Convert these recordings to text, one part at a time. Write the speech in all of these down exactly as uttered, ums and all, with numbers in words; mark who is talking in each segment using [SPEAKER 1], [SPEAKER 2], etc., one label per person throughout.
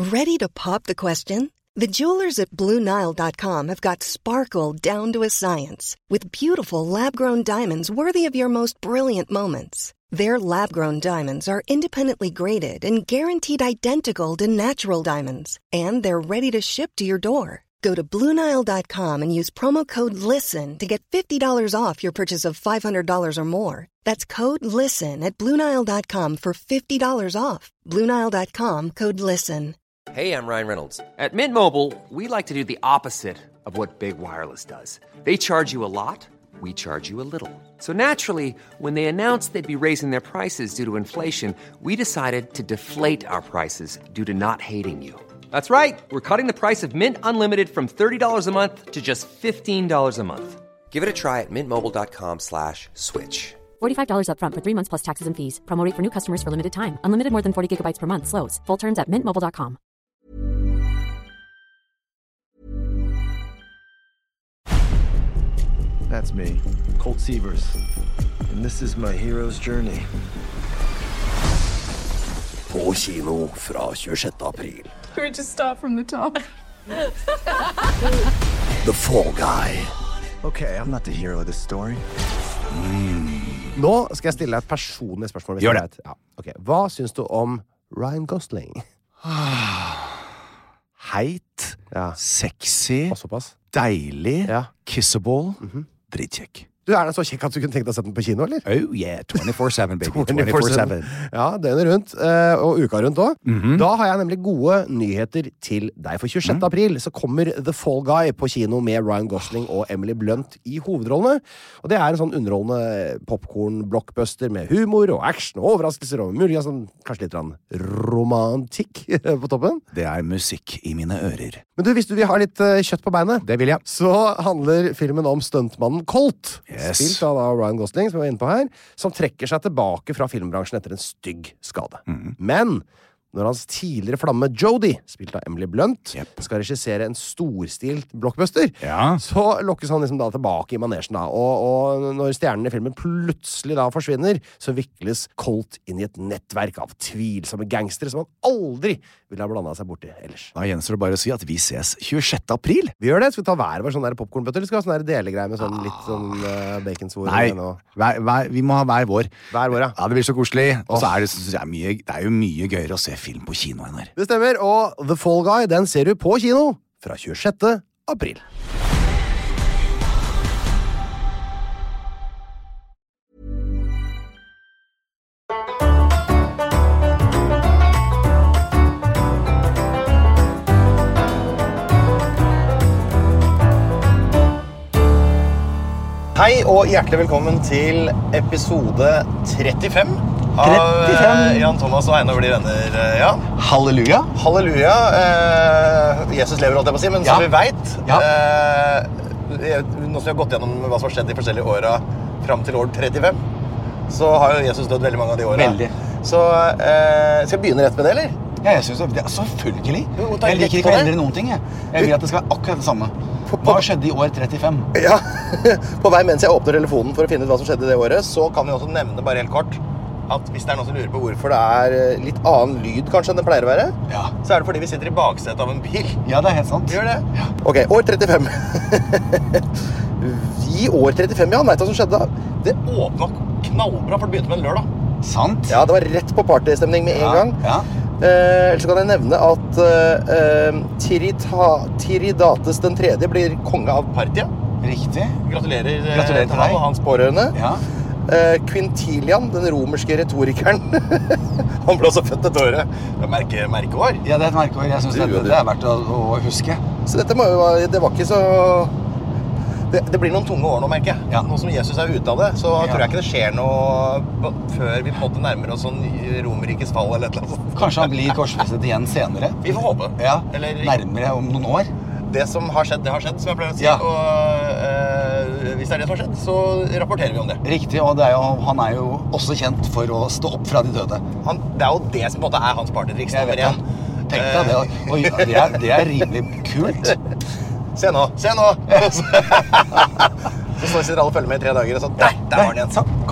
[SPEAKER 1] Ready to pop the question? The jewelers at Blue Nile dot com have got sparkle down to a science with beautiful lab-grown diamonds worthy of your most brilliant moments. Their lab-grown diamonds are independently graded and guaranteed identical to natural diamonds, and they're ready to ship to your door. Go to Blue Nile dot com and use promo code LISTEN to get fifty dollars off your purchase of five hundred dollars or more. That's code LISTEN at Blue Nile dot com for fifty dollars off. Blue Nile dot com, code LISTEN.
[SPEAKER 2] Hey, I'm Ryan Reynolds. At Mint Mobile, we like to do the opposite of what Big Wireless does. They charge you a lot, we charge you a little. So naturally, when they announced they'd be raising their prices due to inflation, we decided to deflate our prices due to not hating you. That's right. We're cutting the price of Mint Unlimited from thirty dollars a month to just fifteen dollars a month. Give it a try at mintmobile.com slash switch.
[SPEAKER 3] forty-five dollars up front for three months plus taxes and fees. Promo rate for new customers for limited time. Unlimited more than forty gigabytes per month. Slows full terms at mint mobile dot com.
[SPEAKER 4] That's me, Colt Sievers. And this is my hero's journey.
[SPEAKER 5] På kino fra tjuesjette april.
[SPEAKER 6] Can we just start from the top?
[SPEAKER 5] The Fall Guy.
[SPEAKER 4] Okay, I'm not the hero of this story.
[SPEAKER 7] Nå skal jeg stille deg et personlig spørsmål.
[SPEAKER 4] Gjør det.
[SPEAKER 7] Ja. Okay. Hva syns du om Ryan Gosling?
[SPEAKER 4] Heit,
[SPEAKER 7] Ja.
[SPEAKER 4] sexy,
[SPEAKER 7] Og såpass?
[SPEAKER 4] deilig,
[SPEAKER 7] Ja.
[SPEAKER 4] kissable, dritkjekk.
[SPEAKER 7] Du, er den så kjekk at du kunne tenkt deg å sette den på kino, eller?
[SPEAKER 4] Oh yeah, twenty-four seven, baby.
[SPEAKER 7] twenty-four seven. Ja, døgnet rundt, eh, og uka rundt også.
[SPEAKER 4] Mhm.
[SPEAKER 7] Da har jeg nemlig gode nyheter til deg. For tjuesjette april så kommer The Fall Guy på kino med Ryan Gosling og Emily Blunt i hovedrollene. Og det er en sånn underholdende popcorn-blockbuster med humor og action og overraskelser og mulig, sånn, kanskje litt rann romantikk på toppen.
[SPEAKER 4] Det er musikk i mine ører.
[SPEAKER 7] Men du, hvis du vil ha litt eh, kjøtt på beinet,
[SPEAKER 4] Det vil jeg.
[SPEAKER 7] så handler filmen om stuntmannen Colt,
[SPEAKER 4] Yes.
[SPEAKER 7] spilt av da Ryan Gosling, som vi var inne på her, som trekker seg tilbake fra filmbransjen etter en stygg skade. Men når hans tidligere flamme Jodie, spilt av Emily Blunt,
[SPEAKER 4] Yep.
[SPEAKER 7] skal regissere en storstilt blockbuster,
[SPEAKER 4] Ja.
[SPEAKER 7] så lokkes han liksom da tilbake i manesjen da. Og, og når stjernen i filmen plutselig da forsvinner, så vikles Colt inn i et nettverk av tvilsomme gangstere som han aldri ville ha blandet seg borti ellers.
[SPEAKER 4] Da gjenstår det bare å si at vi ses tjuesjette april.
[SPEAKER 7] Vi gjør det. Skal vi ta hver vår sånn der popcornbøtter, eller skal vi ha sånn der delegreie med sånn litt sånn uh, baconsvor?
[SPEAKER 4] Nei,
[SPEAKER 7] og-
[SPEAKER 4] hver, hver, vi må ha hver vår.
[SPEAKER 7] Hver vår, ja.
[SPEAKER 4] Ja, det blir så koselig. Og så er det, så det, er mye, det er jo mye gøyere å se film på kino enn her.
[SPEAKER 7] Det stemmer, og The Fall Guy, den ser du på kino fra tjuesjette april.
[SPEAKER 8] Hei og hjertelig velkommen til episode trettifem av
[SPEAKER 4] trettifem.
[SPEAKER 8] eh, Jan Thomas og Einar blir venner. eh, Ja.
[SPEAKER 4] Halleluja.
[SPEAKER 8] Halleluja. Eh, Jesus lever, holdt jeg på å si, men
[SPEAKER 4] Ja.
[SPEAKER 8] som vi vet,
[SPEAKER 4] Ja.
[SPEAKER 8] eh, jeg- nå som vi har gått gjennom hva som har skjedd de forskjellige åra fram til år trettifem, så har jo Jesus dødd veldig mange av de åra.
[SPEAKER 4] Veldig.
[SPEAKER 8] Så eh, skal jeg begynne rett med det, eller?
[SPEAKER 4] Ja, jeg synes det, det er selvfølgelig.
[SPEAKER 8] Jo, ta
[SPEAKER 4] Jeg
[SPEAKER 8] rett
[SPEAKER 4] liker
[SPEAKER 8] på
[SPEAKER 4] ikke å
[SPEAKER 8] det.
[SPEAKER 4] endre noen ting. Jeg, jeg vil at det skal være akkurat det samme. Hva skjedde i år trettifem?
[SPEAKER 8] Ja, på vei mens jeg åpner telefonen for å finne ut hva som skjedde det året, så kan vi også nevne bare helt kort at hvis det er noen som lurer på hvorfor det er litt annen lyd kanskje enn det pleier å være,
[SPEAKER 4] Ja.
[SPEAKER 8] så er det fordi vi sitter i baksetet av en bil.
[SPEAKER 4] Ja, det er helt sant.
[SPEAKER 8] Gjør det? Ok, år trettifem. I år trettifem, ja, vet du hva som skjedde da? Det åpnet knallbra, for det begynte med en lørdag.
[SPEAKER 4] Sant?
[SPEAKER 8] Ja, det var rett på partystemning med en
[SPEAKER 4] Ja,
[SPEAKER 8] gang.
[SPEAKER 4] ja.
[SPEAKER 8] Eh, ellers så kan jeg nevne at eh, Tirita, Tiridates den tredje blir konge av Partia.
[SPEAKER 4] Riktig.
[SPEAKER 8] Gratulerer, eh,
[SPEAKER 4] Gratulerer til
[SPEAKER 8] til han
[SPEAKER 4] deg.
[SPEAKER 8] og hans pårørende.
[SPEAKER 4] Ja.
[SPEAKER 8] Eh, Quintilian, den romerske retorikeren, han ble også født dette året. Det er merke, merkeår.
[SPEAKER 4] Ja, det er et merkeår. Jeg synes
[SPEAKER 8] Du,
[SPEAKER 4] det,
[SPEAKER 8] du.
[SPEAKER 4] det er verdt å, å huske.
[SPEAKER 8] Så dette må jo være, det var ikke så... Det, det blir noen tunge år nå, merker jeg.
[SPEAKER 4] Ja.
[SPEAKER 8] Nå som Jesus er ute av det, så
[SPEAKER 4] Ja.
[SPEAKER 8] tror jeg ikke det skjer noe på- før vi på en måte nærmer oss sånn Romerrikes fall eller et eller annet sånt.
[SPEAKER 4] Kanskje han blir korsfestet igjen senere.
[SPEAKER 8] Vi får håpe.
[SPEAKER 4] Ja,
[SPEAKER 8] Eller
[SPEAKER 4] nærmere om noen år.
[SPEAKER 8] det som har skjedd, det har skjedd, som jeg pleier å si.
[SPEAKER 4] Ja.
[SPEAKER 8] Og eh, hvis det er det som har skjedd, så rapporterer vi om det.
[SPEAKER 4] Riktig, og det er jo, han er jo også kjent for å stå opp fra de døde.
[SPEAKER 8] Han, det er jo det som på en måte er hans partytriks
[SPEAKER 4] Jeg
[SPEAKER 8] nummer
[SPEAKER 4] vet
[SPEAKER 8] én.
[SPEAKER 4] det. Tenk deg det. Og, og det, er, det er rimelig kult.
[SPEAKER 8] Se nå, se nå! Så sitter alle og følger med i tre dager, og så der, der var den igjen.
[SPEAKER 4] Så, kom han.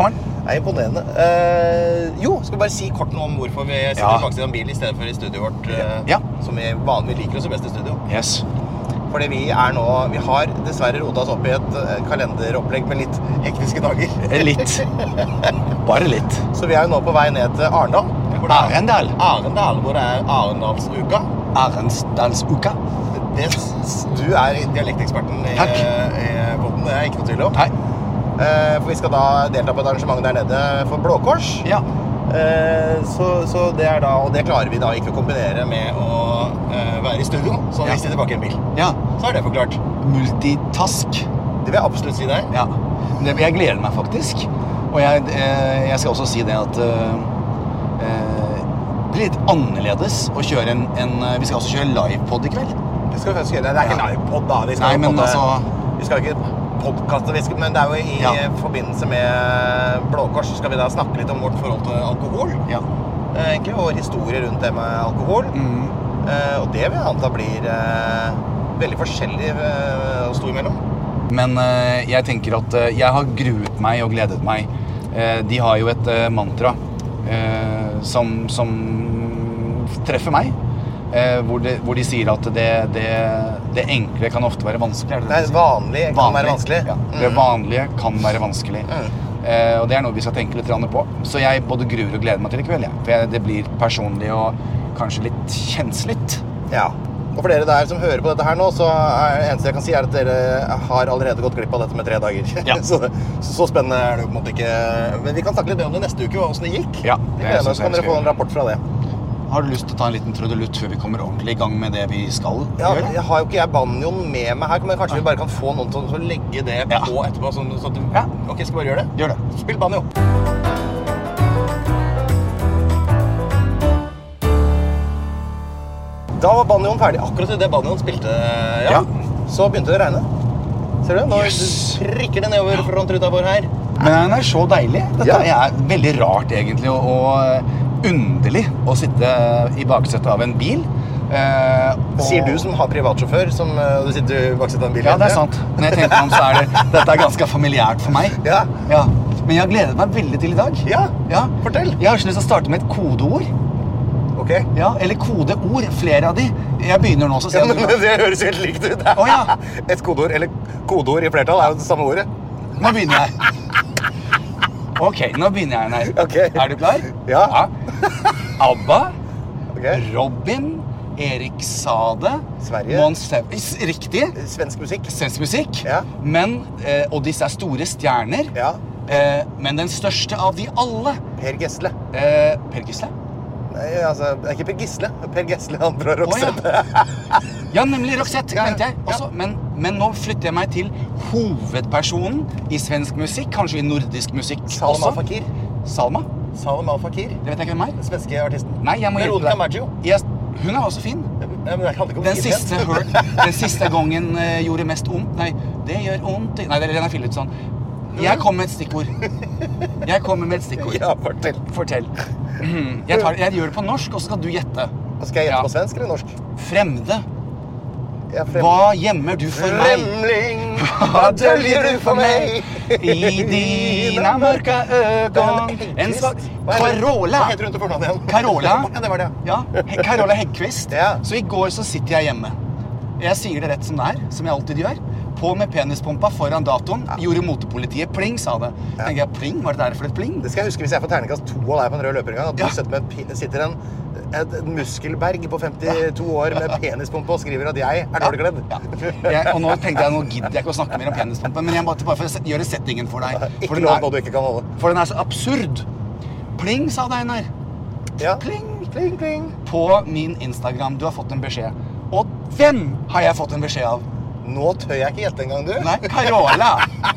[SPEAKER 8] Det er imponerende. Uh, jo, skal vi bare si kort noe om hvorfor vi sitter
[SPEAKER 9] Ja.
[SPEAKER 8] i baksiden av en bil i stedet for i studioet vårt, uh,
[SPEAKER 9] Ja.
[SPEAKER 8] som vi vanlig liker oss best i studio.
[SPEAKER 9] Yes.
[SPEAKER 8] Fordi vi er nå, vi har dessverre rodet oss opp i et uh, kalenderopplegg med litt hektiske dager.
[SPEAKER 9] Litt. Bare litt.
[SPEAKER 8] Så vi er jo nå på vei ned til Arendal. hvor det er-
[SPEAKER 9] Arendal.
[SPEAKER 8] Arendal, hvor det er Arendalsuka.
[SPEAKER 9] Arendalsuka.
[SPEAKER 8] Det, du er dialekteksperten i,
[SPEAKER 9] Takk.
[SPEAKER 8] i podden, det er ikke noe tvil om.
[SPEAKER 9] Nei.
[SPEAKER 8] Eh, for vi skal da delta på et arrangement der nede for Blå Kors.
[SPEAKER 9] Ja.
[SPEAKER 8] Eh, så, så det er da, og det klarer vi da ikke å kombinere med å eh, være i studio, så
[SPEAKER 9] Ja.
[SPEAKER 8] vi sitter bak i en bil.
[SPEAKER 9] Ja.
[SPEAKER 8] Så er det forklart.
[SPEAKER 9] Multitask.
[SPEAKER 8] Det vil jeg absolutt si der.
[SPEAKER 9] Ja. Det, jeg gleder meg faktisk. Og jeg, eh, jeg skal også si det at eh, eh, det blir litt annerledes å kjøre en, en Vi skal også kjøre livepod i kveld.
[SPEAKER 8] Det skal vi faktisk gjøre. Det er ikke
[SPEAKER 9] Ja.
[SPEAKER 8] livepod da. Vi skal
[SPEAKER 9] Nei,
[SPEAKER 8] jo
[SPEAKER 9] men
[SPEAKER 8] på en måte-
[SPEAKER 9] altså-
[SPEAKER 8] Vi skal ikke podcaste, vi skal, men det er jo i
[SPEAKER 9] Ja.
[SPEAKER 8] forbindelse med Blå Kors skal vi da snakke litt om vårt forhold til alkohol.
[SPEAKER 9] Ja.
[SPEAKER 8] Eh, egentlig, og historie rundt det med alkohol.
[SPEAKER 9] Mm.
[SPEAKER 8] Eh, og det vil jeg anta blir eh, veldig forskjellig eh, å stå imellom.
[SPEAKER 9] Men eh, jeg tenker at eh, jeg har gruet meg og gledet meg. Eh, de har jo et eh, mantra eh, som, som treffer meg. Eh, hvor, de, hvor de sier at det, det, det enkle kan ofte være vanskelig. Er det
[SPEAKER 8] Nei,
[SPEAKER 9] det de sier?
[SPEAKER 8] vanlig kan være vanskelig.
[SPEAKER 9] Ja. Det vanlige kan være vanskelig.
[SPEAKER 8] Mm.
[SPEAKER 9] Eh, og det er noe vi skal tenke litt grann på. Så jeg både gruer og gleder meg til i kveld. Ja. For jeg, det blir personlig og kanskje litt kjensligt.
[SPEAKER 8] Ja. Og for dere der som hører på dette her nå, så er det eneste jeg kan si er at dere har allerede gått glipp av dette med tre dager.
[SPEAKER 9] Ja.
[SPEAKER 8] så, så spennende er det jo på en måte ikke. Men vi kan snakke litt mer om det neste uke, og hvordan det gikk.
[SPEAKER 9] Ja,
[SPEAKER 8] Vi
[SPEAKER 9] det
[SPEAKER 8] gleder
[SPEAKER 9] synes
[SPEAKER 8] oss,
[SPEAKER 9] jeg
[SPEAKER 8] kan
[SPEAKER 9] vi
[SPEAKER 8] dere
[SPEAKER 9] skal
[SPEAKER 8] få en
[SPEAKER 9] gjøre.
[SPEAKER 8] rapport fra det.
[SPEAKER 9] Har du lyst til å ta en liten trudelutt før vi kommer ordentlig i gang med det vi skal
[SPEAKER 8] Ja,
[SPEAKER 9] gjøre?
[SPEAKER 8] jeg har jo ikke jeg banjoen med meg her, men kanskje vi bare kan få noen til å legge det
[SPEAKER 9] Ja.
[SPEAKER 8] på etterpå. Sånn, sånn at du...
[SPEAKER 9] Ja.
[SPEAKER 8] Ok, skal vi bare gjøre det?
[SPEAKER 9] Gjør det.
[SPEAKER 8] Spill banjo. Da var banjoen ferdig. Akkurat i det banjoen spilte, ja,
[SPEAKER 9] Ja.
[SPEAKER 8] så begynte det å regne. Ser du? Nå
[SPEAKER 9] Yes.
[SPEAKER 8] prikker det nedover frontruta vår her.
[SPEAKER 9] Men den er så deilig. Dette
[SPEAKER 8] Ja.
[SPEAKER 9] er veldig rart egentlig, og, og underlig å sitte i baksetet av en bil. Eh, og...
[SPEAKER 8] Sier du som har privatsjåfør, som uh, du sitter i baksetet av en bil?
[SPEAKER 9] Ja, det er sant. Når jeg tenker meg om, så er det, dette er ganske familiært for meg.
[SPEAKER 8] Ja.
[SPEAKER 9] Ja. Men jeg har gledet meg veldig til i dag.
[SPEAKER 8] Ja,
[SPEAKER 9] Ja.
[SPEAKER 8] fortell.
[SPEAKER 9] Jeg har så lyst til å starte med et kodeord.
[SPEAKER 8] Ok.
[SPEAKER 9] Ja, eller kodeord. Flere av de. Jeg begynner nå, så
[SPEAKER 8] Ja,
[SPEAKER 9] ser
[SPEAKER 8] men
[SPEAKER 9] jeg
[SPEAKER 8] det høres helt likt ut.
[SPEAKER 9] Å, ja.
[SPEAKER 8] Et kodeord, eller kodeord i flertall, er jo det samme ordet.
[SPEAKER 9] Nå begynner jeg. Ok, nå begynner jeg her.
[SPEAKER 8] Ok.
[SPEAKER 9] Er du klar?
[SPEAKER 8] Ja.
[SPEAKER 9] ABBA,
[SPEAKER 8] Ok.
[SPEAKER 9] Robin, Erik Sade,
[SPEAKER 8] Sverige.
[SPEAKER 9] Måns Sev- S- Riktig.
[SPEAKER 8] Svensk musikk.
[SPEAKER 9] Svensk musikk.
[SPEAKER 8] Ja.
[SPEAKER 9] Men, eh, og disse er store stjerner.
[SPEAKER 8] Ja.
[SPEAKER 9] Eh, men den største av de alle,
[SPEAKER 8] Per Gessle.
[SPEAKER 9] eh, Per Gisle.
[SPEAKER 8] Nei, altså, det er ikke Per Gisle. Per Gessle, han fra
[SPEAKER 9] Å, ja.
[SPEAKER 8] Roxette.
[SPEAKER 9] Ja, nemlig Roxette,
[SPEAKER 8] Ja,
[SPEAKER 9] glemte jeg.
[SPEAKER 8] ja.
[SPEAKER 9] Også, men, men nå flytter jeg meg til hovedpersonen i svensk musikk, kanskje i nordisk musikk
[SPEAKER 8] Salma
[SPEAKER 9] også.
[SPEAKER 8] Fakir.
[SPEAKER 9] Salma?
[SPEAKER 8] Salma Al-Fakir.
[SPEAKER 9] Det vet jeg ikke hvem er.
[SPEAKER 8] Den svenske artisten.
[SPEAKER 9] Nei, jeg må hjelpe
[SPEAKER 8] Veronica
[SPEAKER 9] deg.
[SPEAKER 8] Maggio.
[SPEAKER 9] Jeg, hun er også fin.
[SPEAKER 8] Ja, men det handler ikke om
[SPEAKER 9] Den
[SPEAKER 8] finhet.
[SPEAKER 9] siste, hør, den siste gangen uh, gjorde mest ondt. Nei, det gjør ondt. i- Nei, det er Lena Philipsson. Jeg kommer med et stikkord. Jeg kommer med et stikkord.
[SPEAKER 8] Ja, fortell.
[SPEAKER 9] Fortell. Jeg, tar, jeg gjør det på norsk, og så skal du gjette.
[SPEAKER 8] Skal jeg gjette
[SPEAKER 9] Ja.
[SPEAKER 8] på svensk eller norsk?
[SPEAKER 9] Fremde.
[SPEAKER 8] Ja, frem...
[SPEAKER 9] Hva gjemmer du for meg?
[SPEAKER 8] Fremling, hva döljer du for meg?
[SPEAKER 9] I dina mørka øgon. En svag...
[SPEAKER 8] Hva heter-
[SPEAKER 9] Carola.
[SPEAKER 8] Hva heter hun til fornavn igjen?
[SPEAKER 9] Carola.
[SPEAKER 8] Ja, det var det.
[SPEAKER 9] Ja, He- Carola Häggkvist.
[SPEAKER 8] Ja.
[SPEAKER 9] Så i går så sitter jeg hjemme. Jeg sier det rett som det er, som jeg alltid gjør. På med penispumpa foran datoen. Gjorde motepolitiet pling, sa det. Tenker jeg, pling? Hva er det der for et pling?
[SPEAKER 8] Det skal jeg huske hvis jeg får terningkast to av deg på en rød løper en gang. At du
[SPEAKER 9] Ja.
[SPEAKER 8] sitter, med en, pi- sitter en, et, et muskelberg på femtito år med penispumpe og skriver at jeg er dårlig kledd.
[SPEAKER 9] Ja. Jeg, og nå tenkte jeg, nå gidder jeg ikke å snakke mer om penispumpen, men jeg må bare for å se- gjøre settingen for deg.
[SPEAKER 8] Ikke
[SPEAKER 9] For den,
[SPEAKER 8] lov noe
[SPEAKER 9] er,
[SPEAKER 8] du ikke kan holde.
[SPEAKER 9] for den er så absurd. Pling, sa det Einar.
[SPEAKER 8] Ja.
[SPEAKER 9] Pling.
[SPEAKER 8] Pling, pling.
[SPEAKER 9] På min Instagram. Du har fått en beskjed. Og hvem har jeg fått en beskjed av?
[SPEAKER 8] Nå tør jeg ikke gjette engang, du.
[SPEAKER 9] Nei, Carola.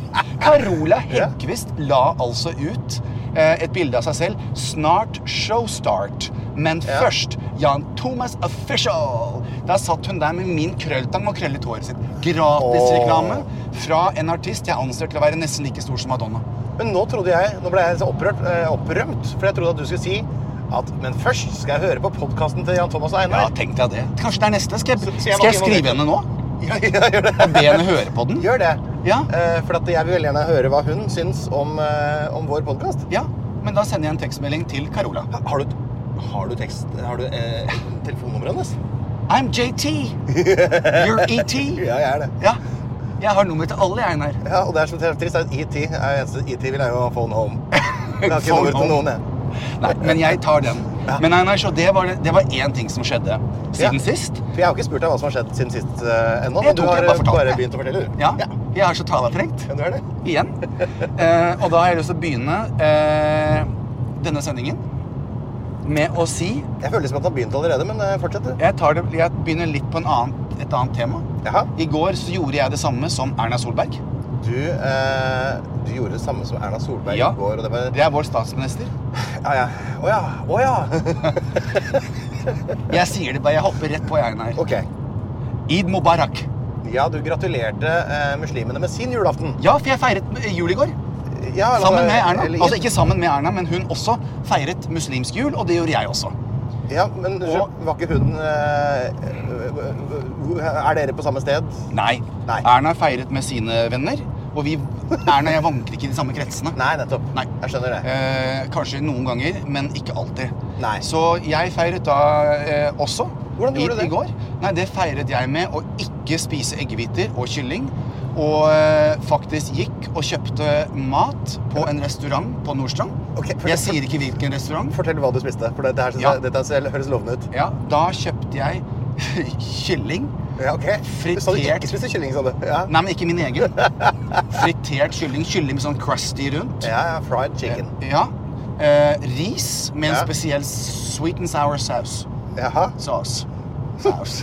[SPEAKER 9] Carola Häggkvist la altså ut eh, et bilde av seg selv. Snart showstart. Men
[SPEAKER 8] Ja.
[SPEAKER 9] først Jan Thomas Official. Da satt hun der med min krølltang og krøllet håret sitt. Gratisreklame fra en artist jeg anser til å være nesten like stor som Madonna.
[SPEAKER 8] Men nå trodde jeg, nå ble jeg så opprørt, eh, opprømt, for jeg trodde at du skulle si at, men først skal jeg høre på podcasten til Jan Thomas og
[SPEAKER 9] Ja,
[SPEAKER 8] Einar.
[SPEAKER 9] tenkte jeg det. Kanskje det er neste. Skal jeg,
[SPEAKER 8] Så- så jeg
[SPEAKER 9] skal
[SPEAKER 8] var
[SPEAKER 9] jeg
[SPEAKER 8] involvert.
[SPEAKER 9] skrive henne nå?
[SPEAKER 8] Ja, ja, gjør det.
[SPEAKER 9] Og be henne høre på den?
[SPEAKER 8] Gjør det.
[SPEAKER 9] Ja.
[SPEAKER 8] Eh, for at jeg vil veldig gjerne høre hva hun syns om, eh, om vår podcast.
[SPEAKER 9] Ja, men da sender jeg en tekstmelding til Carola.
[SPEAKER 8] Ha, har du, har du tekst, har du eh, telefonnummeret hennes?
[SPEAKER 9] I'm J T. You're E T.
[SPEAKER 8] Ja, jeg er det.
[SPEAKER 9] Ja, jeg har nummer til alle, jeg, Einar.
[SPEAKER 8] Ja, og det er så trist at E T, er eneste E T vil jeg jo ha phone home. Jeg har ikke
[SPEAKER 9] Phone
[SPEAKER 8] nummer til
[SPEAKER 9] home.
[SPEAKER 8] noen, jeg.
[SPEAKER 9] Nei, men jeg tar den.
[SPEAKER 8] Ja.
[SPEAKER 9] Men Einar, så det var, det var en ting som skjedde siden
[SPEAKER 8] Ja.
[SPEAKER 9] sist.
[SPEAKER 8] For jeg har ikke spurt deg hva som har skjedd siden sist uh, ennå,
[SPEAKER 9] Jeg
[SPEAKER 8] men du
[SPEAKER 9] tok
[SPEAKER 8] har
[SPEAKER 9] det, bare
[SPEAKER 8] eh,
[SPEAKER 9] fortalt
[SPEAKER 8] bare
[SPEAKER 9] det.
[SPEAKER 8] begynt å fortelle, du.
[SPEAKER 9] Ja, jeg har så taletrengt.
[SPEAKER 8] Ja, du er det.
[SPEAKER 9] Igjen. Eh, og da har jeg lyst til å begynne eh, denne sendingen med å si...
[SPEAKER 8] Jeg føler som at den har begynt allerede, men uh, fortsett du.
[SPEAKER 9] Jeg, tar det, jeg begynner litt på en annen, et annet tema.
[SPEAKER 8] Jaha.
[SPEAKER 9] I går så gjorde jeg det samme som Erna Solberg.
[SPEAKER 8] Du, eh, du gjorde det samme som Erna Solberg
[SPEAKER 9] Ja.
[SPEAKER 8] i går, og det var...
[SPEAKER 9] Det er vår statsminister.
[SPEAKER 8] Ja, ja. Åja, åja.
[SPEAKER 9] Jeg sier det bare, jeg hopper rett på Einar.
[SPEAKER 8] Ok.
[SPEAKER 9] Eid Mubarak.
[SPEAKER 8] Ja, du gratulerte eh, muslimene med sin julaften.
[SPEAKER 9] Ja, for jeg feiret jul i går.
[SPEAKER 8] Ja, eller-
[SPEAKER 9] Sammen med Erna.
[SPEAKER 8] eller-
[SPEAKER 9] Altså ikke sammen med Erna, men hun også feiret muslimsk jul, og det gjorde jeg også.
[SPEAKER 8] Ja, men
[SPEAKER 9] Og-
[SPEAKER 8] var ikke hun... Eh, er dere på samme sted?
[SPEAKER 9] Nei.
[SPEAKER 8] Nei.
[SPEAKER 9] Erna feiret med sine venner, og vi, Erna og jeg vanker ikke i de samme kretsene.
[SPEAKER 8] Nei, nettopp.
[SPEAKER 9] Nei.
[SPEAKER 8] Jeg skjønner det.
[SPEAKER 9] Eh, kanskje noen ganger, men ikke alltid.
[SPEAKER 8] Nei.
[SPEAKER 9] Så jeg feiret da eh, også.
[SPEAKER 8] Hvordan gjorde
[SPEAKER 9] i,
[SPEAKER 8] du det?
[SPEAKER 9] I går. Nei, det feiret jeg med å ikke spise eggehviter og kylling. Og eh, faktisk gikk og kjøpte mat på en restaurant på Nordstrand.
[SPEAKER 8] Ok, for-
[SPEAKER 9] jeg sier ikke hvilken restaurant.
[SPEAKER 8] Fortell hva du spiste, for dette, her, synes
[SPEAKER 9] Ja.
[SPEAKER 8] jeg, dette ser- høres lovende ut.
[SPEAKER 9] Ja, da kjøpte jeg kylling.
[SPEAKER 8] Ja, ok. Du sa du
[SPEAKER 9] Fritert.
[SPEAKER 8] ikke spiste kylling, sa du. Ja,
[SPEAKER 9] Nei, men ikke min egen. Fritert kylling. Kylling med sånn crusty rundt.
[SPEAKER 8] ja, ja fried chicken.
[SPEAKER 9] Ja. Eh, ris med en
[SPEAKER 8] Ja.
[SPEAKER 9] spesiell sweet and sour sauce.
[SPEAKER 8] Jaha.
[SPEAKER 9] Saus. Saus.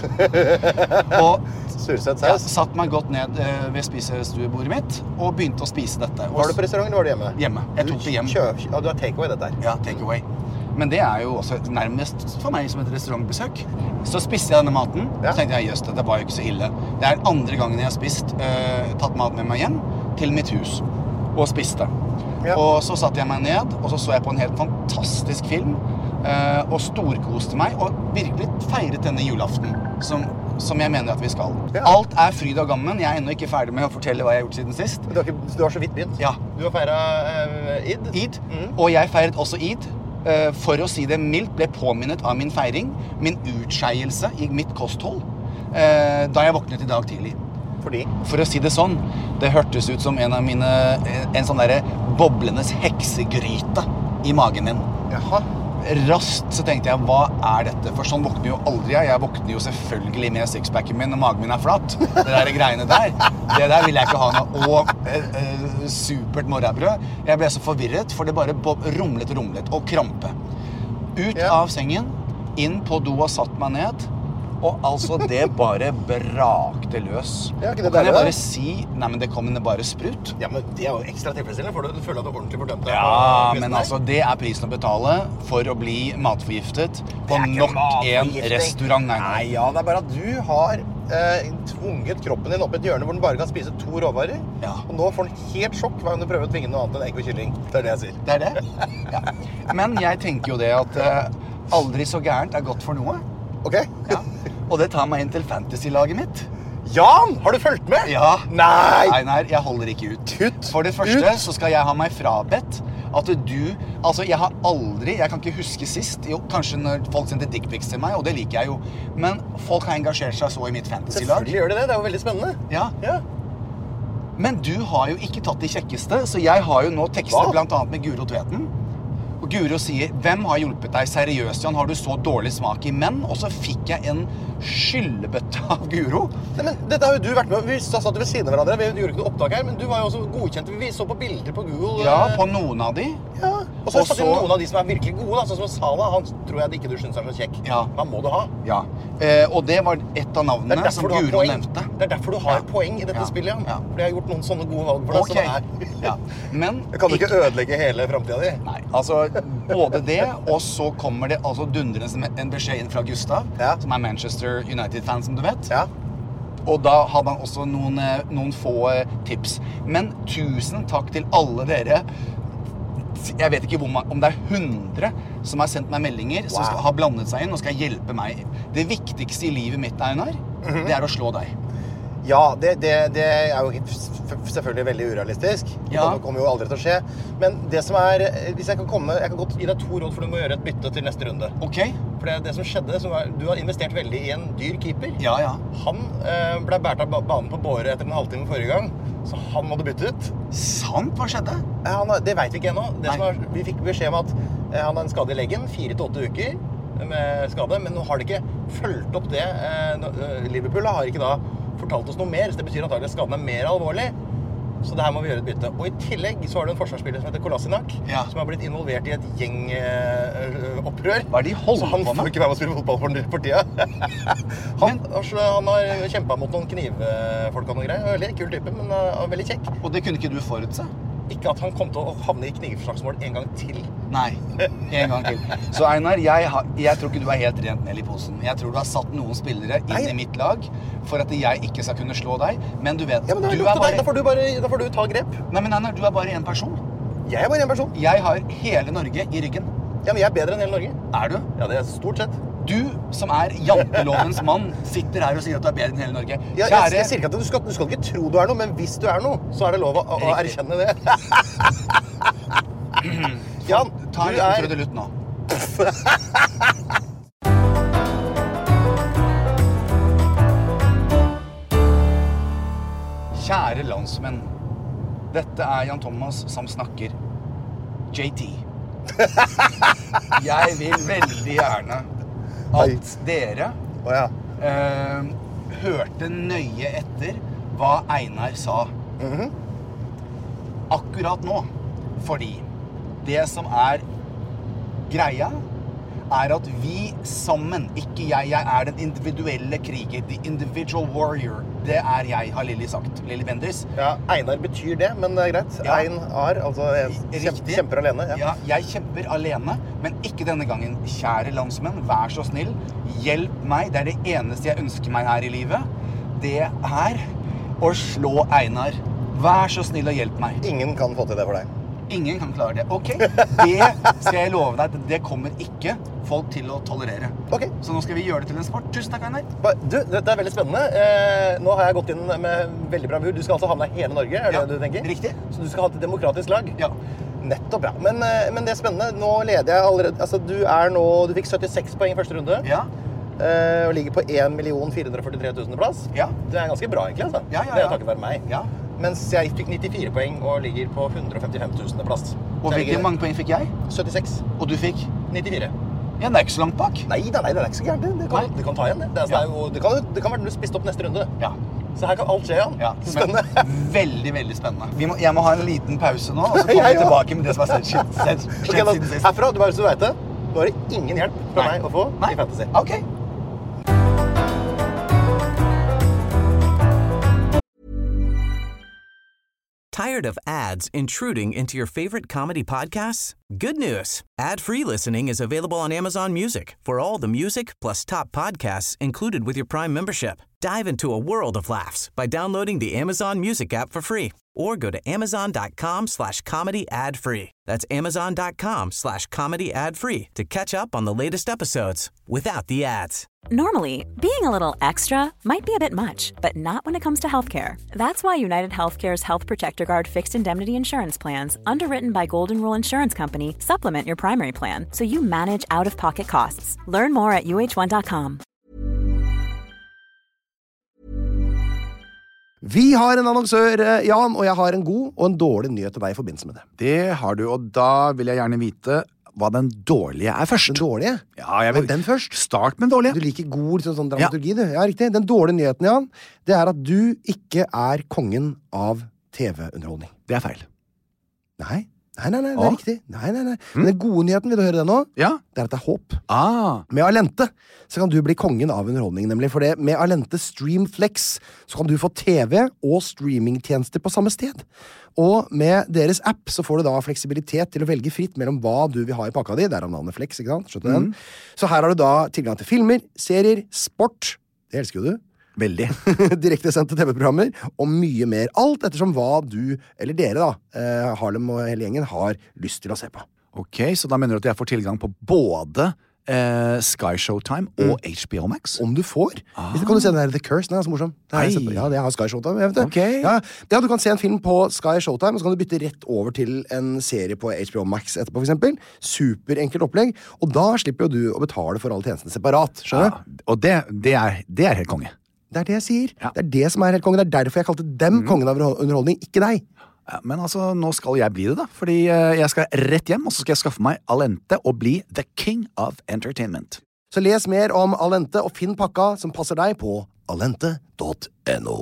[SPEAKER 9] og
[SPEAKER 8] Sursøt
[SPEAKER 9] jeg
[SPEAKER 8] saus.
[SPEAKER 9] satt meg godt ned eh, ved spisestuebordet mitt og begynte å spise dette. Og
[SPEAKER 8] Var du på restaurant, eller var du hjemme?
[SPEAKER 9] Hjemme. Jeg tok det hjem.
[SPEAKER 8] Kjøp, ja, du har takeaway dette her.
[SPEAKER 9] Ja, take away. Men det er jo også nærmest for meg som et restaurantbesøk. Så spiste jeg denne maten,
[SPEAKER 8] Ja.
[SPEAKER 9] så tenkte jeg, jøss, dette var jo ikke så ille. Det er andre gangen jeg har spist, eh, tatt mat med meg hjem til mitt hus og spiste.
[SPEAKER 8] Ja.
[SPEAKER 9] Og så satt jeg meg ned, og så så jeg på en helt fantastisk film, eh, og storkoste meg, og virkelig feiret denne julaften, som, som jeg mener at vi skal.
[SPEAKER 8] Ja.
[SPEAKER 9] Alt er fryd og gammen. Jeg er ennå ikke ferdig med å fortelle hva jeg har gjort siden sist.
[SPEAKER 8] Men Du har, ikke, du har så vidt begynt.
[SPEAKER 9] Ja.
[SPEAKER 8] Du har feiret eh, Id.
[SPEAKER 9] Eid,
[SPEAKER 8] Mm.
[SPEAKER 9] og jeg feiret også Eid. eh, For å si det mildt, ble påminnet av min feiring, min utskeielse i mitt kosthold, eh, da jeg våknet i dag tidlig.
[SPEAKER 8] Fordi?
[SPEAKER 9] For å si det sånn, det hørtes ut som en av mine, en sånn derre boblenes heksegryte i magen min.
[SPEAKER 8] Jaha.
[SPEAKER 9] Raskt så tenkte jeg, hva er dette? For sånn våkner jo aldri jeg. Jeg våkner jo selvfølgelig med sixpacken min, og magen min er flat. Det der greiene der, det der vil jeg ikke ha noe. Og eh, eh, supert morgenbrød. Jeg ble så forvirret, for det bare bob- rumlet og rumlet, og krampe. Ut
[SPEAKER 8] Ja.
[SPEAKER 9] av sengen, inn på do og satt meg ned, og altså det bare brakte løs.
[SPEAKER 8] Ja, ikke det
[SPEAKER 9] Og kan
[SPEAKER 8] deilig,
[SPEAKER 9] jeg
[SPEAKER 8] da?
[SPEAKER 9] bare si, nei, men det kom det bare sprut.
[SPEAKER 8] Ja, men det er jo ekstra tilfredsstillende, for du føler at du er ordentlig fordømt deg.
[SPEAKER 9] Ja,
[SPEAKER 8] på festen
[SPEAKER 9] men
[SPEAKER 8] der.
[SPEAKER 9] altså, det er prisen å betale for å bli matforgiftet på
[SPEAKER 8] Det er ikke
[SPEAKER 9] nok en
[SPEAKER 8] matforgiftning.
[SPEAKER 9] restaurant. Nei,
[SPEAKER 8] Nei,
[SPEAKER 9] nei.
[SPEAKER 8] ja, det er bare at du har eh, tvunget kroppen din opp i et hjørne hvor den bare kan spise to råvarer.
[SPEAKER 9] Ja.
[SPEAKER 8] Og nå får den helt sjokk hver gang du prøver å tvinge noe annet enn egg og kylling. Det er det jeg sier.
[SPEAKER 9] Det er det? Ja. Men jeg tenker jo det at eh, aldri så gærent er godt for noe.
[SPEAKER 8] Ok?
[SPEAKER 9] Ja. Og det tar meg inn til fantasy-laget mitt.
[SPEAKER 8] Jan, har du fulgt med?
[SPEAKER 9] Ja.
[SPEAKER 8] Nei!
[SPEAKER 9] Nei, nei, jeg holder ikke ut.
[SPEAKER 8] Kutt
[SPEAKER 9] For det første
[SPEAKER 8] ut.
[SPEAKER 9] så skal jeg ha meg frabedt at du... Altså, jeg har aldri... Jeg kan ikke huske sist. Jo, kanskje når folk sendte dickpics til meg, og det liker jeg jo. Men folk har engasjert seg så i mitt fantasy-lag.
[SPEAKER 8] Selvfølgelig gjør de det. Det er jo veldig spennende.
[SPEAKER 9] Ja.
[SPEAKER 8] Ja.
[SPEAKER 9] Men du har jo ikke tatt de kjekkeste, så jeg har jo nå tekstet
[SPEAKER 8] Hva?
[SPEAKER 9] blant annet med Guro Tveten. Og Guro sier, hvem har hjulpet deg? Seriøst, Jan, har du så dårlig smak i menn? Og så fikk jeg en skyllebøtte av Guro.
[SPEAKER 8] Nei, men dette har jo du vært med. Vi satt jo ved siden av hverandre. Vi gjorde ikke noe opptak her, men du var jo også godkjent. Vi så på bilder på Google.
[SPEAKER 9] Ja,
[SPEAKER 8] eh,
[SPEAKER 9] på noen av de.
[SPEAKER 8] Ja. Og så
[SPEAKER 9] Og
[SPEAKER 8] satt det
[SPEAKER 9] så-
[SPEAKER 8] noen av de som er virkelig gode, da. Sånn som Sala, han tror jeg ikke du synes er så kjekk.
[SPEAKER 9] Ja.
[SPEAKER 8] Han må du ha.
[SPEAKER 9] Ja. Eh, og det var et av
[SPEAKER 8] Det er
[SPEAKER 9] navnene som
[SPEAKER 8] derfor du har
[SPEAKER 9] Guro
[SPEAKER 8] poeng.
[SPEAKER 9] nevnte.
[SPEAKER 8] Det er derfor du har
[SPEAKER 9] Ja.
[SPEAKER 8] et poeng i dette
[SPEAKER 9] Ja.
[SPEAKER 8] spillet, Jan.
[SPEAKER 9] Ja.
[SPEAKER 8] Fordi jeg har gjort noen sånne gode valg for deg,
[SPEAKER 9] Ok.
[SPEAKER 8] som det er.
[SPEAKER 9] Ja. Men
[SPEAKER 8] Jeg kan du ikke ødelegge hele fremtiden din.
[SPEAKER 9] Nei, altså både det, og så kommer det altså dundrende som en beskjed inn fra Gustav,
[SPEAKER 8] Ja.
[SPEAKER 9] som er Manchester United-fan, som du vet.
[SPEAKER 8] Ja.
[SPEAKER 9] Og da hadde han også noen, eh, noen få eh, tips. Men tusen takk til alle dere. Jeg vet ikke hvor man, om det er hundre som har sendt meg meldinger, som
[SPEAKER 8] Wow.
[SPEAKER 9] skal, har blandet seg inn og skal hjelpe meg. Det viktigste i livet mitt, Einar,
[SPEAKER 8] Mhm.
[SPEAKER 9] det er å slå deg.
[SPEAKER 8] Ja, det, det, det er jo helt selvfølgelig veldig urealistisk.
[SPEAKER 9] Ja.
[SPEAKER 8] Det kommer jo aldri til å skje. Men det som er, hvis jeg kan komme, jeg kan godt gi deg to råd, for du må gjøre et bytte til neste runde.
[SPEAKER 9] Ok.
[SPEAKER 8] For det, det som skjedde, som var, du har investert veldig i en dyr keeper.
[SPEAKER 9] Ja, ja.
[SPEAKER 8] Han eh, ble bært av banen på båret etter en halvtime forrige gang, så han måtte bytte ut.
[SPEAKER 9] Sant, hva skjedde?
[SPEAKER 8] Ja, han, det vet vi ikke ennå. Det som var, vi fikk beskjed om at eh, han har en skade i leggen, fire til åtte uker med skade, men nå har de ikke fulgt opp det. Eh, Liverpool har ikke da fortalt oss noe mer, så det betyr antagelig at skaden er mer alvorlig. Så det her må vi gjøre et bytte. Og i tillegg så har du en forsvarsspiller som heter Kolasinac,
[SPEAKER 9] ja.
[SPEAKER 8] som har blitt involvert i et gjengopprør.
[SPEAKER 9] Hva er de holder
[SPEAKER 8] så han
[SPEAKER 9] på med?
[SPEAKER 8] får ikke være med å spille fotball for, for tida. han, han har kjempet mot noen knivfolk og noe greier. Veldig kul type, men uh, veldig kjekk.
[SPEAKER 9] Og det kunne ikke du forutse?
[SPEAKER 8] Ikke at han kom til å havne i knivslagsmål en gang til.
[SPEAKER 9] Nei, en gang til. Så Einar, jeg, har, jeg tror ikke du er helt rent ned i posen. Jeg tror du har satt noen spillere inn Nei. I mitt lag for at jeg ikke skal kunne slå deg. Men du vet,
[SPEAKER 8] ja, men
[SPEAKER 9] du er bare...
[SPEAKER 8] Da får du, bare, da får du ta grep.
[SPEAKER 9] Nei, men Einar, du er bare en person.
[SPEAKER 8] Jeg er bare en person.
[SPEAKER 9] Jeg har hele Norge i ryggen.
[SPEAKER 8] Ja, men jeg er bedre enn hele Norge.
[SPEAKER 9] Er du?
[SPEAKER 8] Ja, det er stort sett.
[SPEAKER 9] Du, som er jantelovens mann, sitter her og sier at du er bedre enn hele Norge.
[SPEAKER 8] Ja,
[SPEAKER 9] Kjære...
[SPEAKER 8] jeg, jeg sier ikke at du skal, du skal ikke tro du er noe, men hvis du er noe, så er det lov å, å erkjenne det. Jan,
[SPEAKER 9] ta
[SPEAKER 8] du er...
[SPEAKER 9] trudelutt nå. Kjære landsmenn, dette er Jan Thomas som snakker. J T. Jeg vil veldig gjerne at dere
[SPEAKER 8] oh, ja.
[SPEAKER 9] eh, hørte nøye etter hva Einar sa.
[SPEAKER 8] Mm-hmm.
[SPEAKER 9] Akkurat nå. Fordi det som er greia er at vi sammen, ikke jeg, jeg er den individuelle kriger, the individual warrior, det er jeg, har Lilly sagt, Lilly Bendriss.
[SPEAKER 8] Ja, Einar betyr det, men det er greit. Ja. Einar, altså kjemper, kjemper alene. Ja.
[SPEAKER 9] Ja, jeg kjemper alene, men ikke denne gangen. Kjære landsmenn, vær så snill, hjelp meg, det er det eneste jeg ønsker meg her i livet. Det er å slå Einar. Vær så snill og hjelp meg.
[SPEAKER 8] Ingen kan få til det for deg.
[SPEAKER 9] Ingen kan klare det. Ok, det skal jeg love deg. Det kommer ikke folk til å tolerere.
[SPEAKER 8] Ok.
[SPEAKER 9] Så nå skal vi gjøre det til en sport. Tusen takk, Einar.
[SPEAKER 8] Du, dette er veldig spennende. Eh, nå har jeg gått inn med veldig bra mur. Du skal altså havne hele Norge, er det
[SPEAKER 9] ja,
[SPEAKER 8] det du tenker?
[SPEAKER 9] Riktig.
[SPEAKER 8] Så du skal ha et demokratisk lag?
[SPEAKER 9] Ja.
[SPEAKER 8] Nettopp, ja. Men, men det er spennende. Nå leder jeg allerede... Altså, du er nå... Du fikk syttiseks poeng i første runde.
[SPEAKER 9] Ja.
[SPEAKER 8] Eh, og ligger på en million fire hundre og førtitre tusen plass.
[SPEAKER 9] Ja.
[SPEAKER 8] Det er ganske bra, egentlig, altså.
[SPEAKER 9] Ja, ja, ja.
[SPEAKER 8] Det er takket være meg.
[SPEAKER 9] Ja.
[SPEAKER 8] Mens jeg fikk nittifire poeng og ligger på hundre og femtifem tusen plass.
[SPEAKER 9] Og hvilke mange poeng fikk jeg?
[SPEAKER 8] syttiseks.
[SPEAKER 9] Og du fikk?
[SPEAKER 8] nittifire.
[SPEAKER 9] Ja, det er ikke så langt bak.
[SPEAKER 8] Nei, nei, nei, det er ikke så gærent. Det kan, du kan ta igjen det. Det, altså, ja. det, er jo, det, kan, det kan være du spist opp neste runde.
[SPEAKER 9] Ja.
[SPEAKER 8] Så her kan alt skje, Jan.
[SPEAKER 9] Ja.
[SPEAKER 8] Spennende.
[SPEAKER 9] Men, veldig, veldig spennende. Vi må, jeg må ha en liten pause nå, og så kommer vi tilbake med det som har skjedd siden sist.
[SPEAKER 8] Okay, da, herfra, du bare så du vet det, nå er det ingen hjelp fra
[SPEAKER 9] nei.
[SPEAKER 8] meg å få
[SPEAKER 9] nei.
[SPEAKER 8] I Fantasy.
[SPEAKER 9] Ok.
[SPEAKER 10] Tired of ads intruding into your favorite comedy podcasts? Good news. Ad-free listening is available on Amazon Music for all the music plus top podcasts included with your Prime membership. Dive into a world of laughs by downloading the Amazon Music app for free or go to amazon.com slash comedy ad free. That's amazon.com slash comedy ad free to catch up on the latest episodes without the ads.
[SPEAKER 3] Normally, being a little extra might be a bit much, but not when it comes to healthcare. That's why United Healthcare's Health Protector Guard fixed indemnity insurance plans, underwritten by Golden Rule Insurance Company, supplement your primary plan so you manage out-of-pocket costs. Learn more at U H one dot com.
[SPEAKER 7] Vi har en annonsør, Jan, og jeg har en god og en dårlig nyhet til deg i forbindelse med det.
[SPEAKER 11] Det har du, og da vil jeg gjerne vite hva den dårlige er først.
[SPEAKER 7] Den dårlige?
[SPEAKER 11] Ja, jeg vil...
[SPEAKER 7] Og den først?
[SPEAKER 11] Start med den dårlige.
[SPEAKER 7] Du liker god sånn, sånn dramaturgi, ja. Du. Ja, riktig. Den dårlige nyheten, Jan, det er at du ikke er kongen av T V-underholdning.
[SPEAKER 11] Det er feil.
[SPEAKER 7] Nei. Nei, nei, nei, det er riktig. Nei, nei, nei. Mm. Men den gode nyheten, vil du høre det nå?
[SPEAKER 11] Ja.
[SPEAKER 7] Det er at det er håp.
[SPEAKER 11] Ah.
[SPEAKER 7] Med Alente så kan du bli kongen av underholdning, nemlig. For det, med Alente Streamflex så kan du få T V og streamingtjenester på samme sted. Og med deres app så får du da fleksibilitet til å velge fritt mellom hva du vil ha i pakka di. Det er av navnet Flex, ikke sant? Skjønner du den? Mm. Så her har du da tilgang til filmer, serier, sport. Det elsker jo du.
[SPEAKER 11] Veldig.
[SPEAKER 7] Direktesendte T V-programmer og mye mer. Alt ettersom hva du, eller dere da, eh, Harlem og hele gjengen, har lyst til å se på.
[SPEAKER 11] Ok, så da mener du at jeg får tilgang på både eh, Sky Showtime og H B O Max.
[SPEAKER 7] Om du får. Ah. Hvis du kan du se den der The Curse, den er så morsom. Det har jeg sett på. Ja, det har Sky Showtime, jeg vet det.
[SPEAKER 11] Okay.
[SPEAKER 7] Ja, ja, du kan se en film på Sky Showtime, og så kan du bytte rett over til en serie på H B O Max etterpå, for eksempel. Superenkelt opplegg, og da slipper jo du å betale for alle tjenestene separat, skjønner du?
[SPEAKER 11] Ja, og det, det, er, det er helt konge.
[SPEAKER 7] Det er det jeg sier.
[SPEAKER 11] Ja.
[SPEAKER 7] Det er det som er helt konge. Det er derfor jeg kalte dem mm. kongen av underholdning, ikke deg.
[SPEAKER 11] Ja, men altså, nå skal jeg bli det da, fordi jeg skal rett hjem, og så skal jeg skaffe meg Alente og bli the king of entertainment.
[SPEAKER 7] Så les mer om Alente og finn pakka som passer deg på alente punktum no.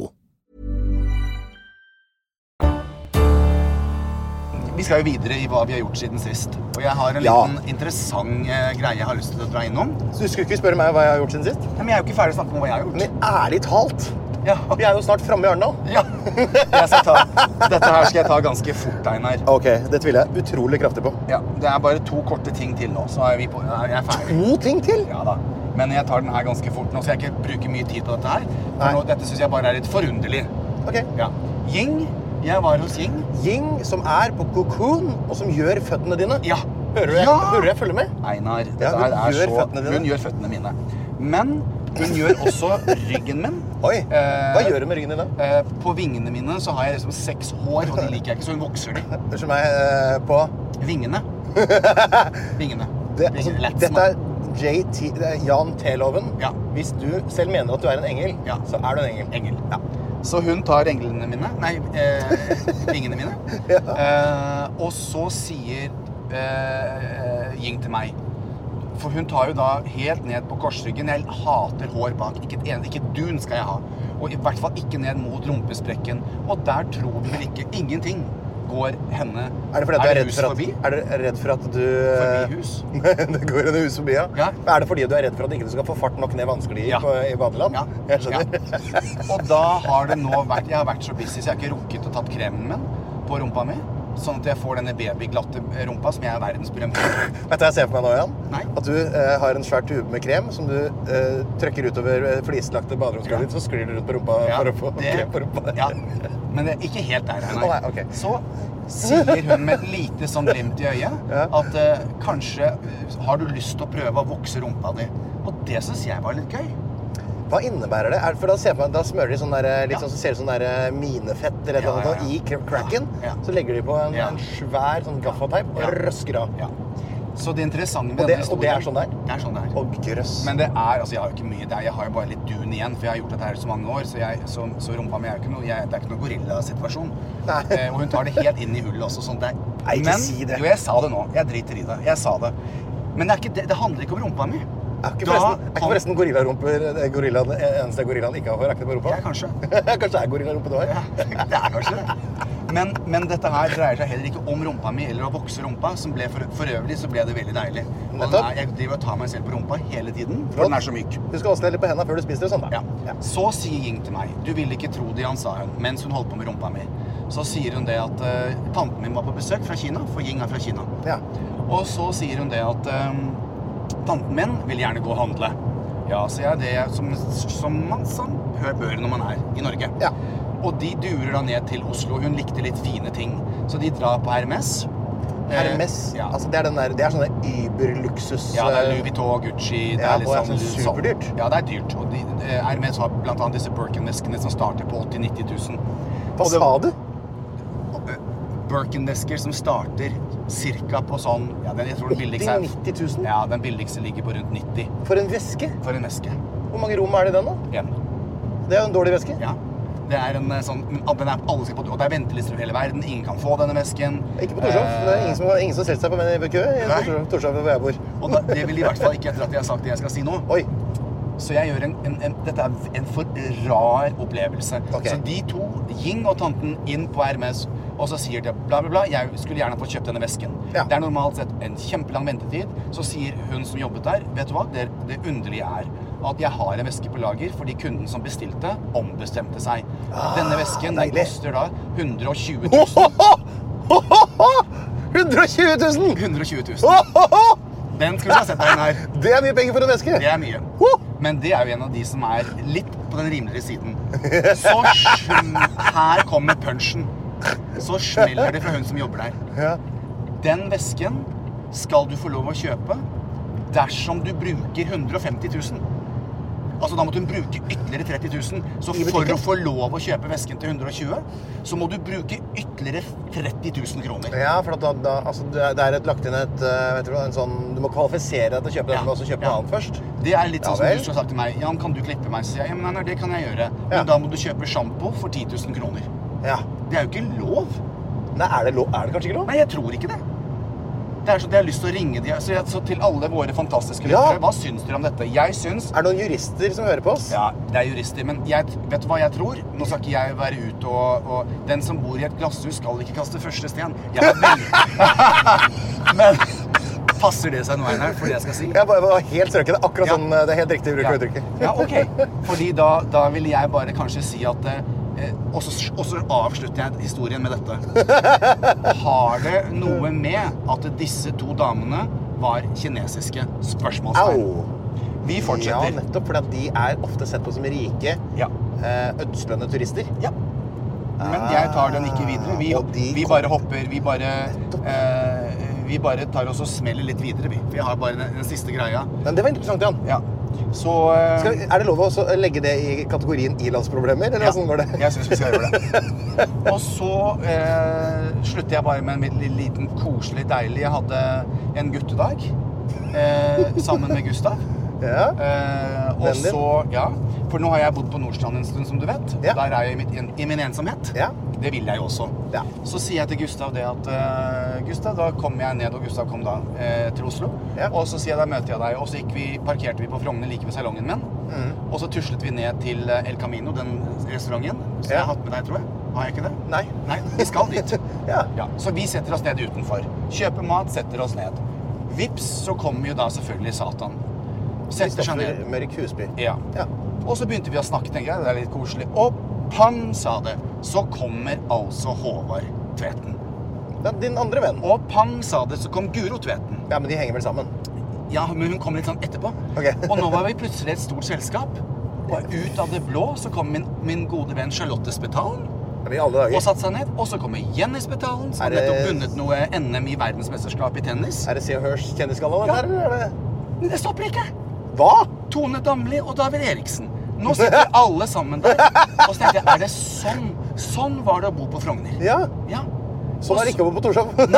[SPEAKER 9] Vi skal jo videre i hva vi har gjort siden sist. Og jeg har en
[SPEAKER 7] ja.
[SPEAKER 9] liten interessant uh, greie jeg har lyst til å dra innom.
[SPEAKER 8] Så du skulle ikke spørre meg hva jeg har gjort siden sist?
[SPEAKER 9] Ja, men jeg er jo ikke ferdig å snakke om hva jeg har gjort.
[SPEAKER 8] Men ærlig talt,
[SPEAKER 9] ja.
[SPEAKER 8] Vi er jo snart fremme i Arendal.
[SPEAKER 9] Ja. Jeg skal ta, dette her skal jeg ta ganske fort, Einar.
[SPEAKER 8] Ok, det tviler jeg utrolig kraftig på.
[SPEAKER 9] Ja, det er bare to korte ting til nå, så er vi på, jeg er ferdig.
[SPEAKER 8] To ting til?
[SPEAKER 9] Ja da. Men jeg tar den her ganske fort nå, så jeg ikke bruker mye tid på dette her. For nå, dette synes jeg bare er litt forunderlig.
[SPEAKER 8] Ok.
[SPEAKER 9] Ja. Ying. Jeg var hos Ying.
[SPEAKER 8] Ying, som er på Cocoon, og som gjør føttene dine.
[SPEAKER 9] Ja.
[SPEAKER 8] Hører du jeg,
[SPEAKER 9] ja.
[SPEAKER 8] Hører jeg følger med?
[SPEAKER 9] Einar, dette
[SPEAKER 8] ja, hun
[SPEAKER 9] her er
[SPEAKER 8] gjør
[SPEAKER 9] så...
[SPEAKER 8] Føttene dine.
[SPEAKER 9] Hun gjør føttene mine. Men hun gjør også ryggen min.
[SPEAKER 8] Oi, hva eh, gjør du med ryggen din da?
[SPEAKER 9] Eh, på vingene mine så har jeg liksom seks hår, og de liker jeg ikke, så hun vokser de.
[SPEAKER 8] Unnskyld meg, eh, på?
[SPEAKER 9] Vingene. Vingene.
[SPEAKER 8] Det, altså, dette er J T, Jan T-loven.
[SPEAKER 9] Ja.
[SPEAKER 8] Hvis du selv mener at du er en engel,
[SPEAKER 9] ja.
[SPEAKER 8] så er du en engel.
[SPEAKER 9] Engel, ja. Så hun tar englene mine, nei, eh, vingene mine, ja. eh, og så sier eh, Ying til meg, for hun tar jo da helt ned på korsryggen, jeg hater hår bak, ikke, en, ikke dun skal jeg ha, og i hvert fall ikke ned mot rumpesprekken, og der tror vi vel ikke, ingenting går henne,
[SPEAKER 8] er det fordi at du er,
[SPEAKER 9] er
[SPEAKER 8] redd for at,
[SPEAKER 9] forbi?
[SPEAKER 8] Er du redd for at du...
[SPEAKER 9] Forbi hus?
[SPEAKER 8] Det går en hus forbi, ja.
[SPEAKER 9] ja.
[SPEAKER 8] Er det fordi du er redd for at ikke du skal få fart nok ned vanskelig ja. på, i badeland?
[SPEAKER 9] Ja.
[SPEAKER 8] Jeg skjønner.
[SPEAKER 9] Ja. Og da har det nå vært, jeg har vært så busy, så jeg har ikke rukket å tatt kremen min på rumpa mi, sånn at jeg får denne babyglatte rumpa som jeg er verdensberømt.
[SPEAKER 8] Vet du hva jeg ser for meg nå, Jan?
[SPEAKER 9] Nei.
[SPEAKER 8] At du eh, har en svær tube med krem som du eh, trykker utover flislagte baderomsgulvet, ja. så sklir du rundt på rumpa
[SPEAKER 9] ja,
[SPEAKER 8] for å få
[SPEAKER 9] det,
[SPEAKER 8] krem på rumpa.
[SPEAKER 9] Ja, men det er ikke helt der, nei.
[SPEAKER 8] Oh, nei okay.
[SPEAKER 9] Så sier hun med et lite sånn glimt i øyet ja. at eh, kanskje uh, har du lyst til å prøve å vokse rumpa di. Og det synes jeg var litt gøy.
[SPEAKER 8] Hva innebærer det? Er, for da, ser man, da smører de sånn der, litt ja. sånn, så ser det sånn der minefett eller et eller annet, ja, ja, ja. i cracken. Ja. Ja. Så legger de på en,
[SPEAKER 9] ja.
[SPEAKER 8] en svær sånn gaffateip og
[SPEAKER 9] ja.
[SPEAKER 8] røsker av.
[SPEAKER 9] Ja. Så det interessante med
[SPEAKER 8] og det,
[SPEAKER 9] denne historien...
[SPEAKER 8] Og det er sånn der?
[SPEAKER 9] Det er sånn der.
[SPEAKER 8] Og grøss.
[SPEAKER 9] Men det er, altså jeg har jo ikke mye der, jeg har jo bare litt dun igjen, for jeg har gjort dette her så mange år, så, jeg, så, så rumpa mi er jo ikke noe, jeg, det er ikke noe gorilla-situasjon. Eh, og hun tar det helt inn i hullet også, sånn der.
[SPEAKER 8] Nei, ikke
[SPEAKER 9] Men,
[SPEAKER 8] si det.
[SPEAKER 9] Jo, jeg sa det nå, jeg driter i det, jeg sa det. Men det, er ikke, det, det handler ikke om rumpa mi.
[SPEAKER 8] Er ikke forresten, er ikke forresten gorillarumper, gorillaen, eneste gorillaen ikke har for rakne på rumpa?
[SPEAKER 9] Ja, kanskje.
[SPEAKER 8] Kanskje er gorillarumpe du har?
[SPEAKER 9] Ja, det er kanskje det. Men, men dette her dreier seg heller ikke om rumpa mi, eller å vokse rumpa, som ble for, for øvrig så ble det veldig deilig. Og er, jeg driver og tar meg selv på rumpa hele tiden, for den er så myk.
[SPEAKER 8] Du skal også litt på hendene før du spiser det sånn da.
[SPEAKER 9] Ja. Ja. Så sier Ying til meg, du vil ikke tro det han sa hun, mens hun holdt på med rumpa mi. Så sier hun det at uh, tanten min var på besøk fra Kina, for Ying er fra Kina.
[SPEAKER 8] Ja.
[SPEAKER 9] Og så sier hun det at um, tanten min vil gjerne gå og handle. Ja, så er det som, som man som hører bør når man er i Norge.
[SPEAKER 8] Ja.
[SPEAKER 9] Og de durer da ned til Oslo. Hun likte litt fine ting. Så de drar på Hermes.
[SPEAKER 8] Hermes?
[SPEAKER 9] Eh, ja.
[SPEAKER 8] Altså det er, den der, det er sånne Uber-luksus...
[SPEAKER 9] Ja, det er Louis Vuitton, Gucci. Det
[SPEAKER 8] ja,
[SPEAKER 9] er liksom,
[SPEAKER 8] og det er sånn superdyrt.
[SPEAKER 9] Ja, det er dyrt. Og de, de, Hermes har blant annet disse Birkin-veskene som starter på åtti til nitti tusen.
[SPEAKER 8] Hva sa du?
[SPEAKER 9] Birkin-vesker som starter cirka på sånn... Ja, den, jeg tror den billigste
[SPEAKER 8] åtti til nitti tusen?
[SPEAKER 9] Ja, den billigste ligger på rundt nitti.
[SPEAKER 8] For en veske?
[SPEAKER 9] For en veske.
[SPEAKER 8] Hvor mange rom er det i den da?
[SPEAKER 9] En.
[SPEAKER 8] Det er jo en dårlig veske?
[SPEAKER 9] Ja. Det er en sånn... Den er, alle skal på, og det er ventelister over hele verden. Ingen kan få denne vesken.
[SPEAKER 8] Ikke på Torshov. Det er ingen som, ingen som setter seg på med kø i Torshov hvor jeg bor.
[SPEAKER 9] Og da, det vil de i hvert fall ikke etter at jeg har sagt det jeg skal si nå.
[SPEAKER 8] Oi.
[SPEAKER 9] Så jeg gjør en, en, en, dette er en for rar opplevelse.
[SPEAKER 8] Okay.
[SPEAKER 9] Så de to, Ying og tanten, inn på Hermes, og så sier de bla bla bla, jeg skulle gjerne få kjøpt denne vesken.
[SPEAKER 8] Ja.
[SPEAKER 9] Det er normalt sett en kjempelang ventetid. Så sier hun som jobbet der, vet du hva, det, det underlige er at jeg har en veske på lager fordi kunden som bestilte ombestemte seg.
[SPEAKER 8] Ah,
[SPEAKER 9] denne vesken, den koster da hundre og tjue
[SPEAKER 8] tusen. hundre og tjue tusen?
[SPEAKER 9] hundre og tjue tusen. Den skulle du ha sett deg inn her.
[SPEAKER 8] Det er mye penger for en veske.
[SPEAKER 9] Det er mye. Men det er jo en av de som er litt på den rimeligere siden. Så her kommer punchen. Så smeller det fra hun som jobber der.
[SPEAKER 8] Ja.
[SPEAKER 9] Den vesken skal du få lov å kjøpe dersom du bruker hundre og femti tusen. Altså da må du bruke ytterligere tretti tusen. Så for å få lov å kjøpe vesken til hundre og tjue, så må du bruke ytterligere tretti tusen kroner.
[SPEAKER 8] Ja, for da, da, altså, det er et lagt inn et, vet du, en sånn, du må kvalifisere deg til å kjøpe den, ja. Men også kjøpe ja. Noe annet først.
[SPEAKER 9] Det er litt sånn ja, som du har sagt til meg, Jan, kan du klippe meg? Så jeg, ja, men nei, det kan jeg gjøre. Men ja. Da må du kjøpe shampoo for ti tusen kroner.
[SPEAKER 8] Ja.
[SPEAKER 9] Det er jo ikke lov.
[SPEAKER 8] Nei, er det, lov? Er det kanskje ikke lov?
[SPEAKER 9] Nei, jeg tror ikke det. Det er sånn at jeg har lyst til å ringe de, så, jeg, så til alle våre fantastiske lyttere, ja. Hva syns dere om dette? Jeg syns...
[SPEAKER 8] Er det noen jurister som hører på oss?
[SPEAKER 9] Ja, det er jurister, men jeg, vet du hva jeg tror? Nå skal ikke jeg være ute og, og... Den som bor i et glasshus skal ikke kaste første sten. Jeg har veldig... men passer det seg nå, Einar, for det jeg skal si?
[SPEAKER 8] Jeg var helt strøket, akkurat ja. Sånn, det er helt riktig å bruke uttrykket.
[SPEAKER 9] Ja, ok. Fordi da, da vil jeg bare kanskje si at... Eh, og, så, og så avslutter jeg historien med dette. Har det noe med at disse to damene var kinesiske spørsmålstegn?
[SPEAKER 8] Au!
[SPEAKER 9] Vi fortsetter.
[SPEAKER 8] Ja, nettopp, fordi de er ofte sett på som rike,
[SPEAKER 9] ja.
[SPEAKER 8] eh, ødslende turister.
[SPEAKER 9] Ja. Men jeg tar den ikke videre. Vi, de vi bare hopper, vi bare, eh, vi bare tar oss og smeller litt videre. Vi, vi har bare den, den siste greia.
[SPEAKER 8] Men det var interessant, Jan.
[SPEAKER 9] Ja. Så, uh,
[SPEAKER 8] skal vi, er det lov å også legge det i kategorien i-landsproblemer, eller
[SPEAKER 9] ja,
[SPEAKER 8] sånn går det?
[SPEAKER 9] Jeg synes vi skal gjøre det. Og så uh, slutter jeg bare med en liten koselig, deilig. Jeg hadde en guttedag uh, sammen med Gustav.
[SPEAKER 8] Ja,
[SPEAKER 9] uh, og så, ja, for nå har jeg bodd på Nordstrand en stund, som du vet. Ja. Der er jeg i, mitt, i min ensomhet.
[SPEAKER 8] Ja.
[SPEAKER 9] Det vil jeg jo også.
[SPEAKER 8] Ja.
[SPEAKER 9] Så sier jeg til Gustav det at uh, Gustav, da kom jeg ned, og Gustav kom da uh, til Oslo. Ja. Og så sier jeg, da møter jeg deg, og så gikk vi, parkerte vi på Frogner like ved salongen min. Mm. Og så tuslet vi ned til uh, El Camino, den restauranten, som ja. Jeg har hatt med deg, tror jeg. Har jeg ikke det?
[SPEAKER 8] Nei.
[SPEAKER 9] Nei, vi skal dit.
[SPEAKER 8] ja.
[SPEAKER 9] Ja. Så vi setter oss ned utenfor. Kjøper mat, setter oss ned. Vips, så kommer jo da selvfølgelig Satan. Setter seg ned.
[SPEAKER 8] Mørk Husby.
[SPEAKER 9] Ja. ja. Og så begynte vi å snakke, tenker jeg. Det er litt koselig. Og pang, sa det. Så kommer altså Håvard Tveten.
[SPEAKER 8] Det er din andre venn.
[SPEAKER 9] Og pang, sa det, så kom Guro Tveten.
[SPEAKER 8] Ja, men de henger vel sammen?
[SPEAKER 9] Ja, men hun kom litt sånn etterpå.
[SPEAKER 8] Okay.
[SPEAKER 9] Og nå var vi plutselig et stort selskap. Og ut av det blå så kom min, min gode venn Charlotte Spetalen.
[SPEAKER 8] I alle dager.
[SPEAKER 9] Og satt seg ned. Og så kommer Jenny Spetalen, som har nettopp vunnet noe N M i verdensmesterskap i tennis.
[SPEAKER 8] Er det Se og Hørs kjendisskala,
[SPEAKER 9] ja.
[SPEAKER 8] Eller er det?
[SPEAKER 9] Det stopper ikke.
[SPEAKER 8] Hva?
[SPEAKER 9] Tone Damli og David Eriksen. Nå sitter alle sammen der. Og så tenkte jeg, er det sånn? Sånn var det å bo på Frogner.
[SPEAKER 8] Ja.
[SPEAKER 9] Ja.
[SPEAKER 8] Sånn er det ikke å bo på Torshov.
[SPEAKER 9] Nei.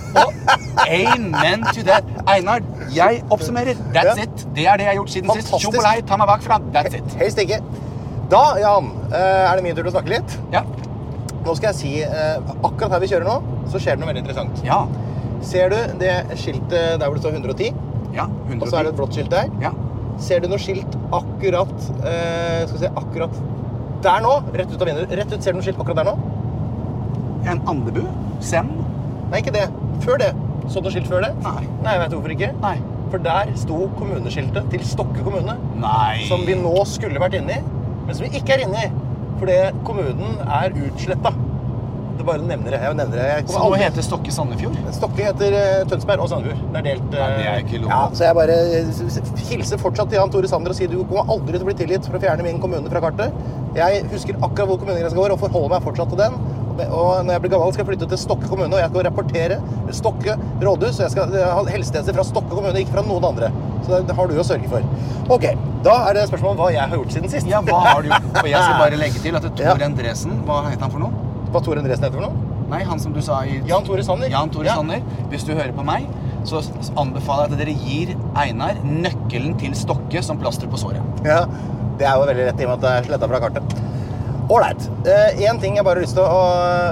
[SPEAKER 9] Og amen to that. Einar, jeg oppsummerer. That's ja. It. Det er det jeg har gjort siden
[SPEAKER 8] Fantastisk.
[SPEAKER 9] Sist. Tjomolei, ta meg bak fra. That's it.
[SPEAKER 8] Helst ikke. Da, Jan, er det min tur til å snakke litt?
[SPEAKER 9] Ja.
[SPEAKER 8] Nå skal jeg si, akkurat her vi kjører nå, så skjer det noe veldig interessant.
[SPEAKER 9] Ja.
[SPEAKER 8] Ser du det skiltet der hvor det står hundre og ti?
[SPEAKER 9] Ja, hundre og ti.
[SPEAKER 8] Og så er det et blått skilt der.
[SPEAKER 9] Ja.
[SPEAKER 8] Ser du noe skilt akkurat, eh, skal vi se, akkurat der nå? Rett ut av vinduet. Rett ut, ser du noe skilt akkurat der nå?
[SPEAKER 9] En Andebu? Sem?
[SPEAKER 8] Nei, ikke det. Før det. Så du skilt før det?
[SPEAKER 9] Nei.
[SPEAKER 8] Nei, vet du hvorfor ikke?
[SPEAKER 9] Nei.
[SPEAKER 8] For der sto kommuneskiltet til Stokke kommune.
[SPEAKER 9] Nei.
[SPEAKER 8] Som vi nå skulle vært inne i, men som vi ikke er inne i. Fordi kommunen er utslettet. Det bare nevner det. Jeg nevner det. Jeg
[SPEAKER 9] så nå aldri... heter Stokke Sandefjord?
[SPEAKER 8] Stokke heter uh, Tønsberg og Sandefjord. Det er delt... Uh...
[SPEAKER 9] Nei, det er ikke lov.
[SPEAKER 8] Ja, så jeg bare hilser fortsatt til Jan Tore Sander og sier du kommer aldri til å bli tilgitt for å fjerne min kommune fra kartet. Jeg husker akkurat hvor kommunegrensen går og forholder meg fortsatt til den. Og når jeg blir gammel skal jeg flytte til Stokke kommune, og jeg skal rapportere Stokke rådhus, og jeg skal ha helsetjenester fra Stokke kommune, ikke fra noen andre. Så det har du å sørge for. Ok, da er det spørsmålet om hva jeg har gjort siden sist.
[SPEAKER 9] Ja, hva har du gjort? Og jeg skal bare legge til at det er Tor ja. Endresen, hva heter han for noe?
[SPEAKER 8] Hva Tor Endresen heter for noe?
[SPEAKER 9] Nei, han som du sa i...
[SPEAKER 8] Jan Tore Sander.
[SPEAKER 9] Jan Tore
[SPEAKER 8] ja.
[SPEAKER 9] Sander. Hvis du hører på meg, så anbefaler jeg at dere gir Einar nøkkelen til Stokke som plaster på såret.
[SPEAKER 8] Ja, det er jo veldig rett i og med at det er slettet fra kartet. Alright. Uh, en ting jeg bare har lyst til å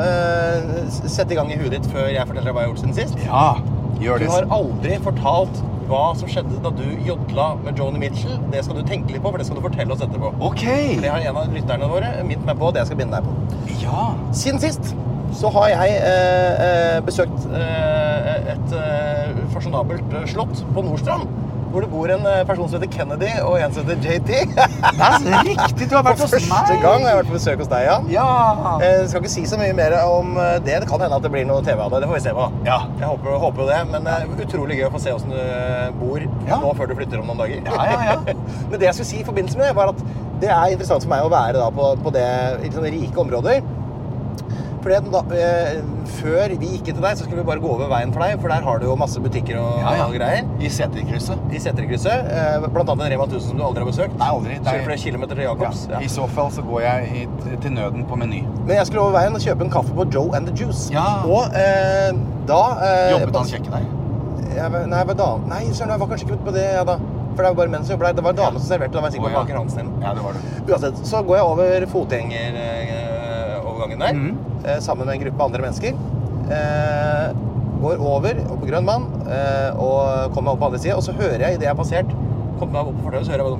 [SPEAKER 8] uh, sette i gang i huet ditt før jeg forteller deg hva jeg har gjort siden sist.
[SPEAKER 9] Ja, gjør det.
[SPEAKER 8] Du har aldri fortalt hva som skjedde da du jodla med Joni Mitchell. Det skal du tenke litt på, for det skal du fortelle oss etterpå.
[SPEAKER 9] Ok.
[SPEAKER 8] For det har en av lytterne våre minnet meg på, det jeg skal binde deg på.
[SPEAKER 9] Ja.
[SPEAKER 8] Siden sist så har jeg uh, besøkt uh, et uh, fasjonabelt slott på Nordstrand, hvor det bor en person som heter Kennedy og en som heter J T.
[SPEAKER 9] Det er riktig, du har vært hos meg.
[SPEAKER 8] For første gang har jeg vært på besøk hos deg, Jan.
[SPEAKER 9] Ja.
[SPEAKER 8] Jeg skal ikke si så mye mer om det. Det kan hende at det blir noe T V av det. Det får vi se på.
[SPEAKER 9] Ja.
[SPEAKER 8] Jeg håper, håper jo det, men det er utrolig gøy å få se hvordan du bor ja. Nå før du flytter om noen dager.
[SPEAKER 9] Ja, ja, ja.
[SPEAKER 8] Men det jeg skulle si i forbindelse med det, var at det er interessant for meg å være da på, på det i sånne rike områder. for det, da, eh, før vi gikk til deg, så skulle vi bare gå over veien for deg, for der har du jo masse butikker og,
[SPEAKER 9] ja, ja.
[SPEAKER 8] og greier.
[SPEAKER 9] I Seterkrysset.
[SPEAKER 8] I Seterkrysset, eh, blant annet en Rema tusen som du aldri har besøkt.
[SPEAKER 9] Nei, aldri.
[SPEAKER 8] Kjører flere kilometer til Jacobs.
[SPEAKER 9] Ja. I så fall så går jeg i, til nøden på Meny.
[SPEAKER 8] Men jeg skulle over veien og kjøpe en kaffe på Joe and the Juice.
[SPEAKER 9] Ja.
[SPEAKER 8] Og eh, da... Eh,
[SPEAKER 9] Jobbet han kjekke der?
[SPEAKER 8] Jeg, nei, jeg var dame. Nei, søren, jeg var kanskje ikke på det, ja da. For det var bare menn som jobbet der. Det var en dame som serverte, da var jeg sikker på baker Hansen.
[SPEAKER 9] Ja, det var det.
[SPEAKER 8] Uansett, så går jeg over fotgjengerovergangen der, mm. eh, sammen med en gruppe andre mennesker. Eh, går over, opp på Grønn Mann, eh, og kommer meg opp på andre siden, og så hører jeg, i det jeg har passert, kommer meg opp på fortøyet, så hører jeg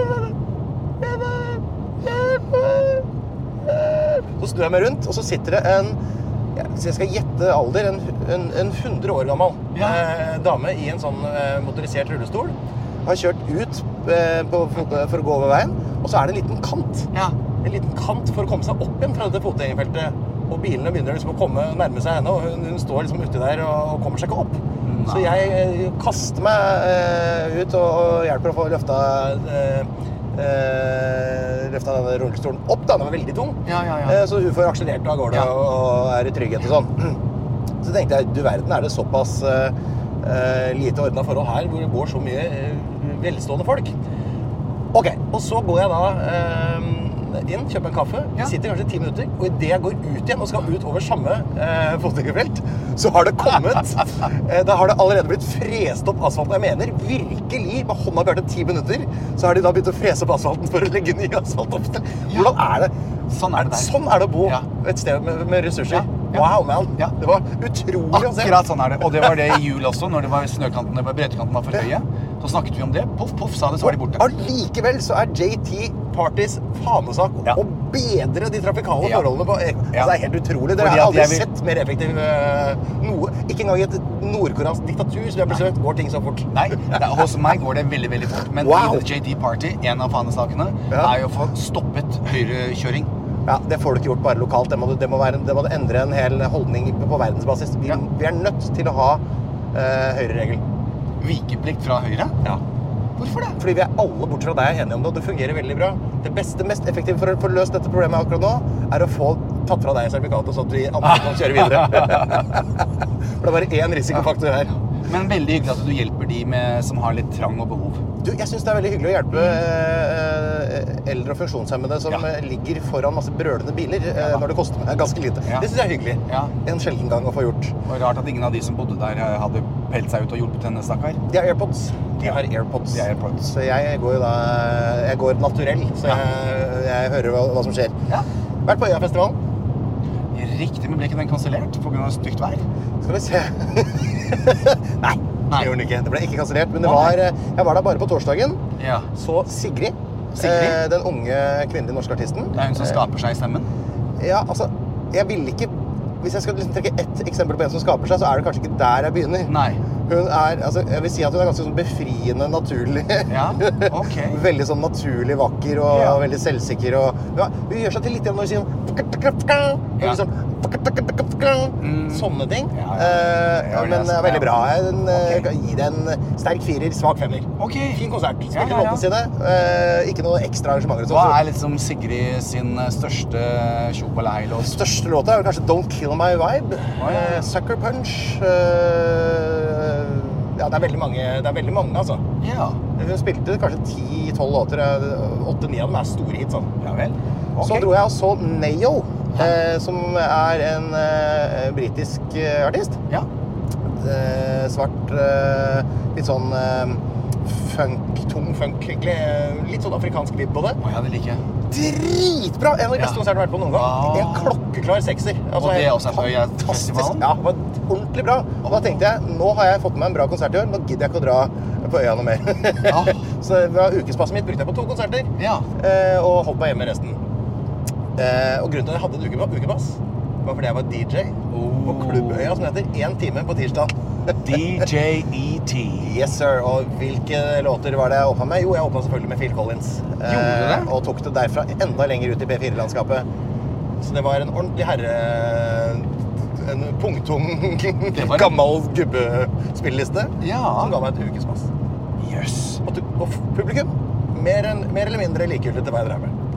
[SPEAKER 8] bare sånn... Så snur jeg meg rundt, og så sitter det en, ja, så jeg skal gjette alder, en, en, en hundre år gammel ja. eh, dame i en sånn eh, motorisert rullestol. Har kjørt ut eh, på, for å gå over veien, og så er det en liten kant. Ja. En liten kant for å komme seg opp igjen fra dette fotgjengerfeltet. Og bilene begynner liksom å komme og nærme seg henne, og hun, hun står liksom ute der og, og kommer seg ikke opp. Nei. Så jeg eh, kaster meg eh, ut og, og hjelper å få løfta, eh, eh, løfta denne rullestolen opp. Da. Den var veldig tung. Ja, ja, ja. Eh, så hun får akselerert av gårde ja. og, og er i trygghet og sånn. Så tenkte jeg, du verden, er det såpass eh, lite ordnet forhold her, hvor det går så mye eh, velstående folk. Ok, og så går jeg da... Eh, inn, kjøpe en kaffe, ja. Sitter kanskje ti minutter, og i det jeg går ut igjen og skal ut over samme eh, fotgjengerfelt, så har det kommet, eh, da har det allerede blitt frest opp asfalten. Jeg mener, virkelig, med hånda bjørte ti minutter, så har de da begynt å frese opp asfalten for å legge ny asfalt opp til. Hvordan er det?
[SPEAKER 9] Sånn er det der.
[SPEAKER 8] Sånn er det å bo ja. Et sted med, med ressurser. Ja. Ja. Wow, man. Ja. Det var utrolig å se.
[SPEAKER 9] Akkurat sånn er det. Og det var det i jul også, når det var snøkanten, det var brøytekanten var for høye. Så snakket vi om det. Poff, poff, sa det, så var de borte.
[SPEAKER 8] Og allikevel så er J T Partys fanesak ja. Å bedre de trafikale ja. Forholdene på... Altså, ja. Det er helt utrolig. Dere har aldri vil... sett mer effektiv uh, noe. Ikke engang i et nordkoreansk diktatur som vi har besøkt, går ting så fort.
[SPEAKER 9] Nei, er, hos meg går det veldig, veldig fort. Men wow. I J T Party, en av fanesakene, ja. Er jo å få stoppet høyrekjøring.
[SPEAKER 8] Ja, det får du ikke gjort bare lokalt. Det må, det må, være, det må endre en hel holdning på verdensbasis. Vi, ja. Vi er nødt til å ha uh, høyreregel.
[SPEAKER 9] Vikeplikt fra høyre?
[SPEAKER 8] Ja.
[SPEAKER 9] Hvorfor det?
[SPEAKER 8] Fordi vi er alle bort fra deg enige om det, og det fungerer veldig bra. Det beste, mest effektive for å få løst dette problemet akkurat nå, er å få tatt fra deg sertifikatet, så at vi andre kan kjøre videre. For det er bare én risikofaktor her.
[SPEAKER 9] Men veldig hyggelig at du hjelper de med, som har litt trang og behov.
[SPEAKER 8] Du, jeg synes det er veldig hyggelig å hjelpe eh, eldre og funksjonshemmede som ja. Ligger foran masse brølende biler eh, ja. Når det koster meg ganske lite. Ja. Det synes jeg er hyggelig. Ja. En sjelden gang å få gjort.
[SPEAKER 9] Og rart at ingen av de som bodde der hadde pelt seg ut og hjulpet henne, stakkar.
[SPEAKER 8] De har AirPods. De har AirPods.
[SPEAKER 9] De har AirPods.
[SPEAKER 8] Så jeg går jo da, jeg går naturell, så ja. jeg, jeg hører hva, hva som skjer. Ja. Vært på Øya-festivalen.
[SPEAKER 9] Riktig, men ble ikke den kansellert på grunn av stygt vær?
[SPEAKER 8] Skal vi se. Nei. Nei, det gjorde den ikke. Det ble ikke kansellert, men det var, jeg var der bare på torsdagen. Ja. Så Sigrid, Sigrid? Eh, den unge kvinnelige norske artisten.
[SPEAKER 9] Det er hun som skaper seg i stemmen?
[SPEAKER 8] Ja, altså, jeg vil ikke... Hvis jeg skal liksom trekke ett eksempel på en som skaper seg, så er det kanskje ikke der jeg begynner.
[SPEAKER 9] Nei.
[SPEAKER 8] Hun er, altså, jeg vil si at hun er ganske sånn befriende naturlig.
[SPEAKER 9] Ja, ok.
[SPEAKER 8] Veldig sånn naturlig vakker og ja. Veldig selvsikker. Og, ja, hun gjør seg til litt når hun sier ja. Sånn, mm. Sånne ting. Ja, ja. Eh, ja, men det er veldig bra. Den, okay. Kan gi det en sterk firer, svak femmer.
[SPEAKER 9] Okay.
[SPEAKER 8] Fin konsert. Spilte ja, ja, ja. Låtene sine. Eh, ikke noe ekstra arrangementer.
[SPEAKER 9] Hva er liksom Sigrid sin største tjopalei-låt?
[SPEAKER 8] Største låta er kanskje Don't Kill My Vibe. Oh, ja. eh, Sucker Punch. Eh, ja, det er veldig mange, det er veldig mange, altså.
[SPEAKER 9] Ja.
[SPEAKER 8] Hun spilte kanskje ti tolv låter. åtte ni av dem er store hits, sånn.
[SPEAKER 9] Ja vel. Okay.
[SPEAKER 8] Så dro jeg og så Neo. Eh, som er en eh, britisk eh, artist.
[SPEAKER 9] Ja.
[SPEAKER 8] Eh, svart, eh, litt sånn eh, funk, tung funk, egentlig. Litt sånn afrikansk vibb på det.
[SPEAKER 9] Å ja, det liker jeg.
[SPEAKER 8] Dritbra! En av de beste ja. Konsertene jeg har vært på noen gang. Ah. En klokkeklar sekser. Altså,
[SPEAKER 9] og det er også på Øya-festivalen?
[SPEAKER 8] Ja, det var ordentlig bra. Og da tenkte jeg, nå har jeg fått med meg en bra konsert i år, nå gidder jeg ikke å dra på Øya noe mer. Ah. Så det var ukespasset mitt, brukte jeg på to konserter.
[SPEAKER 9] Ja.
[SPEAKER 8] Eh, og holdt meg hjemme resten. Eh, og grunnen til at jeg hadde et ukepass, ukepass var fordi jeg var D J oh. På Klubbøya, som heter, en time på tirsdag.
[SPEAKER 9] D J E T.
[SPEAKER 8] Yes, sir. Og hvilke låter var det jeg åpnet med? Jo, jeg åpnet selvfølgelig med Phil Collins.
[SPEAKER 9] Eh, Gjorde du det?
[SPEAKER 8] Og tok det derfra enda lenger ut i B fire-landskapet. Så det var en ordentlig herre... En punktung, en... gammel gubbespilleliste ja. Som ga meg et ukespass.
[SPEAKER 9] Yes.
[SPEAKER 8] Og, og publikum, mer, enn, mer eller mindre likegyldig til hva jeg drev med.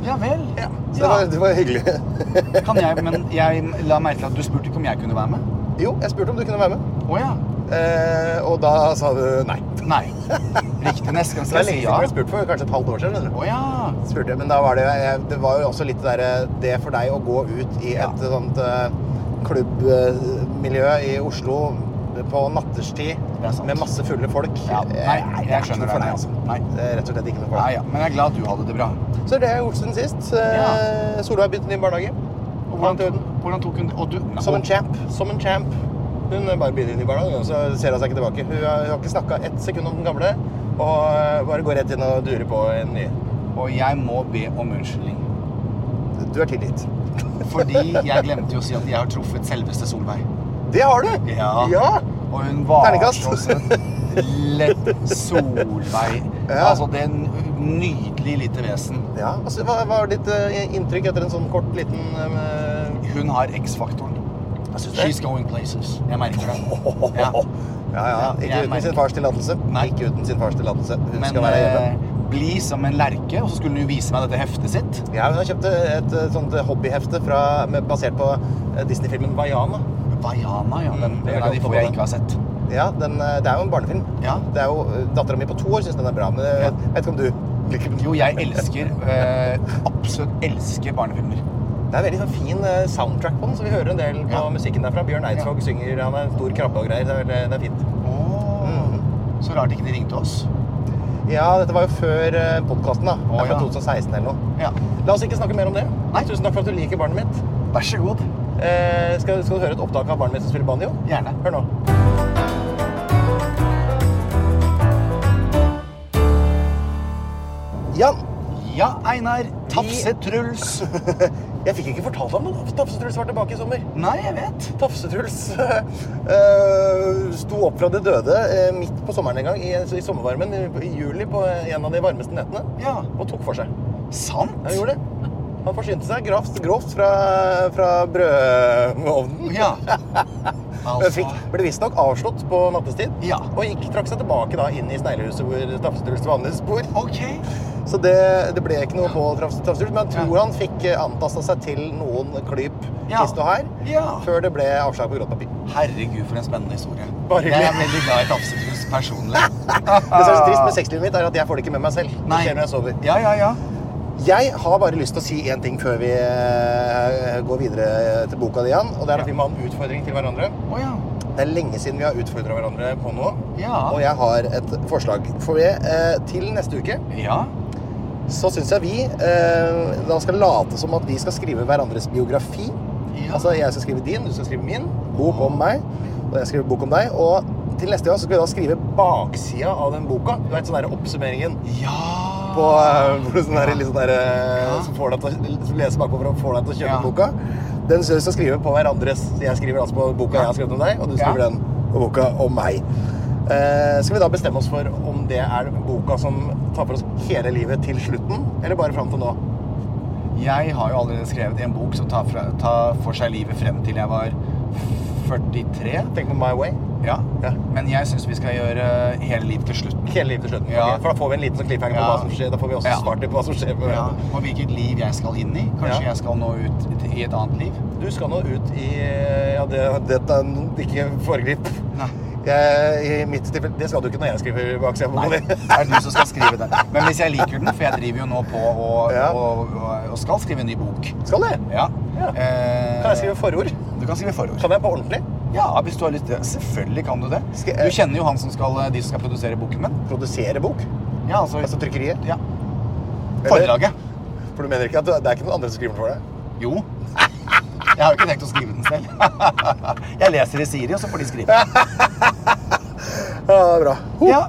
[SPEAKER 9] Ja vel.
[SPEAKER 8] Ja, så
[SPEAKER 9] Ja.
[SPEAKER 8] det, var, det var hyggelig.
[SPEAKER 9] Kan jeg, men jeg la merke til at du spurte ikke om jeg kunne være med.
[SPEAKER 8] Jo, jeg spurte om du kunne være med.
[SPEAKER 9] Åja.
[SPEAKER 8] Eh, og da sa du nei.
[SPEAKER 9] Nei. Riktig, nesten
[SPEAKER 8] Det
[SPEAKER 9] skal
[SPEAKER 8] er
[SPEAKER 9] jeg si
[SPEAKER 8] lenge
[SPEAKER 9] ja.
[SPEAKER 8] siden jeg spurte for, kanskje et halvt år siden.
[SPEAKER 9] Åja.
[SPEAKER 8] Spurte jeg, men da var det, jeg, det var jo også litt der, det for deg å gå ut i et
[SPEAKER 9] Ja.
[SPEAKER 8] sånt uh, klubbmiljø i Oslo på natterstid med masse fulle folk.
[SPEAKER 9] Ja. Nei, jeg, jeg skjønner
[SPEAKER 8] for
[SPEAKER 9] det.
[SPEAKER 8] deg, altså.
[SPEAKER 9] Nei.
[SPEAKER 8] Det er rett og slett ikke noe for
[SPEAKER 9] Nei,
[SPEAKER 8] deg.
[SPEAKER 9] ja. Men jeg er glad at du hadde det bra.
[SPEAKER 8] Så det har jeg gjort siden sist. Eh, Solveig begynte ny barnehage.
[SPEAKER 9] Og hvordan, hvordan tok hun det? Og du?
[SPEAKER 8] Som en champ. Som en champ. Hun bare begynner i ny barnehage, og så ser hun seg ikke tilbake. Hun har, hun har ikke snakket ett sekund om den gamle, og bare går rett inn og durer på en ny.
[SPEAKER 9] Og jeg må be om unnskyldning.
[SPEAKER 8] Du er tilgitt.
[SPEAKER 9] Fordi jeg glemte jo å si at jeg har truffet selveste Solveig.
[SPEAKER 8] Det har du!
[SPEAKER 9] Ja.
[SPEAKER 8] Ja.
[SPEAKER 9] Og hun var
[SPEAKER 8] Terningkast.
[SPEAKER 9] så søt. Lett Solveig.
[SPEAKER 8] Ja.
[SPEAKER 9] Altså, det er en nydelig lite vesen.
[SPEAKER 8] Ja, altså, hva hva var ditt uh, inntrykk etter en sånn kort, liten... Uh,
[SPEAKER 9] Hun har X-faktoren. She's going places. Jeg merker det.
[SPEAKER 8] Ja, ja. ja. Ikke
[SPEAKER 9] jeg
[SPEAKER 8] uten
[SPEAKER 9] merker-
[SPEAKER 8] sin fars tillatelse.
[SPEAKER 9] Nei.
[SPEAKER 8] Ikke uten sin fars tillatelse. Hun
[SPEAKER 9] Men
[SPEAKER 8] skal være hjemme.
[SPEAKER 9] eh, bli som en lerke, og så skulle hun jo vise meg dette heftet sitt.
[SPEAKER 8] Ja, hun har kjøpt et uh, sånt hobbyhefte fra, med, basert på uh, Disney-filmen Vaiana.
[SPEAKER 9] Vaiana, ja. Den,
[SPEAKER 8] Mm, det er
[SPEAKER 9] den er de
[SPEAKER 8] godt
[SPEAKER 9] få
[SPEAKER 8] å
[SPEAKER 9] jeg
[SPEAKER 8] få
[SPEAKER 9] ikke har sett.
[SPEAKER 8] Ja, den, uh, det er jo en barnefilm.
[SPEAKER 9] Ja.
[SPEAKER 8] Det er jo, uh, datteren min på to år synes den er bra, men jeg vet ikke om du liker den.
[SPEAKER 9] Jo, jeg elsker, eh, absolutt elsker barnefilmer.
[SPEAKER 8] Det er veldig sånn fin uh, soundtrack på den, så vi hører en del på
[SPEAKER 9] Ja.
[SPEAKER 8] musikken derfra. Bjørn Eidsvåg synger, han er en stor krabbe og greier. Det er, veldig, det er fint.
[SPEAKER 9] Åh,
[SPEAKER 8] Mm.
[SPEAKER 9] så rart ikke de ringte oss.
[SPEAKER 8] Ja, dette var jo før uh, podcasten da. Det er fra
[SPEAKER 9] ja.
[SPEAKER 8] twenty sixteen eller noe.
[SPEAKER 9] Ja.
[SPEAKER 8] La oss ikke snakke mer om det.
[SPEAKER 9] Nei.
[SPEAKER 8] Tusen takk for at du liker barnet mitt.
[SPEAKER 9] Vær så god.
[SPEAKER 8] Eh, skal, skal du høre et opptak av barnet mitt som spiller banjo?
[SPEAKER 9] Gjerne.
[SPEAKER 8] Hør nå. Jan!
[SPEAKER 9] Ja, Einar. Tafse-Truls.
[SPEAKER 8] Jeg fikk ikke fortalt om det. Tafse-Truls var tilbake i sommer.
[SPEAKER 9] Nei, jeg vet.
[SPEAKER 8] Tafse-Truls uh, sto opp fra det døde uh, midt på sommeren en gang, i, i sommervarmen, i, i juli, på en av de varmeste nettene,
[SPEAKER 9] Ja.
[SPEAKER 8] og tok for seg.
[SPEAKER 9] Sant?
[SPEAKER 8] Han gjorde det. Han forsynte seg grovt, grovt fra, fra brødovnen.
[SPEAKER 9] Ja.
[SPEAKER 8] Men
[SPEAKER 9] Altså.
[SPEAKER 8] fikk, ble visstnok avslått på nattestid,
[SPEAKER 9] Ja.
[SPEAKER 8] og gikk, trakk seg tilbake da inn i sneglehuset hvor Tafse-Truls vanligvis bor.
[SPEAKER 9] Ok.
[SPEAKER 8] Så det, det ble ikke noe på Tafse-Truls, men jeg tror
[SPEAKER 9] Ja.
[SPEAKER 8] han fikk eh, antastet seg til noen klyp
[SPEAKER 9] Ja.
[SPEAKER 8] hist og her,
[SPEAKER 9] Ja.
[SPEAKER 8] før det ble avslag på grått papir.
[SPEAKER 9] Herregud, for en spennende historie.
[SPEAKER 8] Bare
[SPEAKER 9] Jeg er
[SPEAKER 8] hyggelig.
[SPEAKER 9] veldig glad i Tafse-Truls personlig.
[SPEAKER 8] Det som er så trist med sexlivet mitt er at jeg får det ikke med meg selv.
[SPEAKER 9] Nei.
[SPEAKER 8] Det skjer når jeg sover.
[SPEAKER 9] Ja, ja, ja.
[SPEAKER 8] Jeg har bare lyst til å si en ting før vi eh, går videre til boka di, Jan, og det er at vi må ha en utfordring til hverandre.
[SPEAKER 9] Å ja.
[SPEAKER 8] Det er lenge siden vi har utfordret hverandre på noe,
[SPEAKER 9] Ja.
[SPEAKER 8] og jeg har et forslag. For vi, eh, til neste uke,
[SPEAKER 9] Ja.
[SPEAKER 8] så synes jeg vi eh, da skal late som at vi skal skrive hverandres biografi.
[SPEAKER 9] Ja.
[SPEAKER 8] Altså, jeg skal skrive din, du skal skrive min, bok om meg, og jeg skriver bok om deg, og til neste gang så skal vi da skrive baksida av den boka. Du vet, sånn der oppsummeringen
[SPEAKER 9] Ja.
[SPEAKER 8] på, eh, på sånn der, litt sånn der, eh, som får deg til å som leser bakover og får deg til å kjøpe
[SPEAKER 9] Ja.
[SPEAKER 8] boka. Den skal vi skrive på hverandres. Jeg skriver altså på boka jeg har skrevet om deg, og du skriver
[SPEAKER 9] Ja.
[SPEAKER 8] den på boka om meg. Eh, skal vi da bestemme oss for om det er boka som tar for oss hele livet til slutten, eller bare frem til nå?
[SPEAKER 9] Jeg har jo allerede skrevet en bok som tar, fra, tar for seg livet frem til jeg var førtitre.
[SPEAKER 8] Tenk på My Way.
[SPEAKER 9] Ja.
[SPEAKER 8] Ja.
[SPEAKER 9] Men jeg synes vi skal gjøre hele livet til slutten.
[SPEAKER 8] Hele livet til slutten.
[SPEAKER 9] Ja.
[SPEAKER 8] Ok, for da får vi en liten sånn cliffhanger på
[SPEAKER 9] Ja.
[SPEAKER 8] hva som skjer. Da får vi også
[SPEAKER 9] Ja.
[SPEAKER 8] svart på hva som skjer. På,
[SPEAKER 9] Ja. Og hvilket liv jeg skal inn i. Kanskje
[SPEAKER 8] Ja.
[SPEAKER 9] jeg skal nå ut i et annet liv.
[SPEAKER 8] Du skal nå ut i... Ja, det, dette er en- ikke foregrip.
[SPEAKER 9] Nei.
[SPEAKER 8] Jeg, I mitt tilfelle, det skal du ikke når jeg skriver baksida på
[SPEAKER 9] Nei,
[SPEAKER 8] boka di.
[SPEAKER 9] det er du som skal skrive den. Men hvis jeg liker den, for jeg driver jo nå på og,
[SPEAKER 8] Ja.
[SPEAKER 9] og, og, og skal skrive en ny bok.
[SPEAKER 8] Skal det?
[SPEAKER 9] Ja.
[SPEAKER 8] Ja.
[SPEAKER 9] Eh,
[SPEAKER 8] Kan jeg skrive forord?
[SPEAKER 9] Du kan skrive forord.
[SPEAKER 8] Kan jeg på ordentlig?
[SPEAKER 9] Ja, hvis du har lyst til det. Selvfølgelig kan du det.
[SPEAKER 8] Skal
[SPEAKER 9] Du
[SPEAKER 8] jeg-
[SPEAKER 9] kjenner jo han som skal, de som skal produsere boken min.
[SPEAKER 8] Produsere bok?
[SPEAKER 9] Ja, altså,
[SPEAKER 8] Altså trykkeriet?
[SPEAKER 9] ja.
[SPEAKER 8] Eller-
[SPEAKER 9] Forlaget.
[SPEAKER 8] For du mener ikke at du, det er ikke noen andre som skriver den for deg?
[SPEAKER 9] Jo. Jeg har jo ikke tenkt å skrive den selv. Jeg leser i Siri, og så får de skrive.
[SPEAKER 8] Ja, bra. Ho.
[SPEAKER 9] Ja.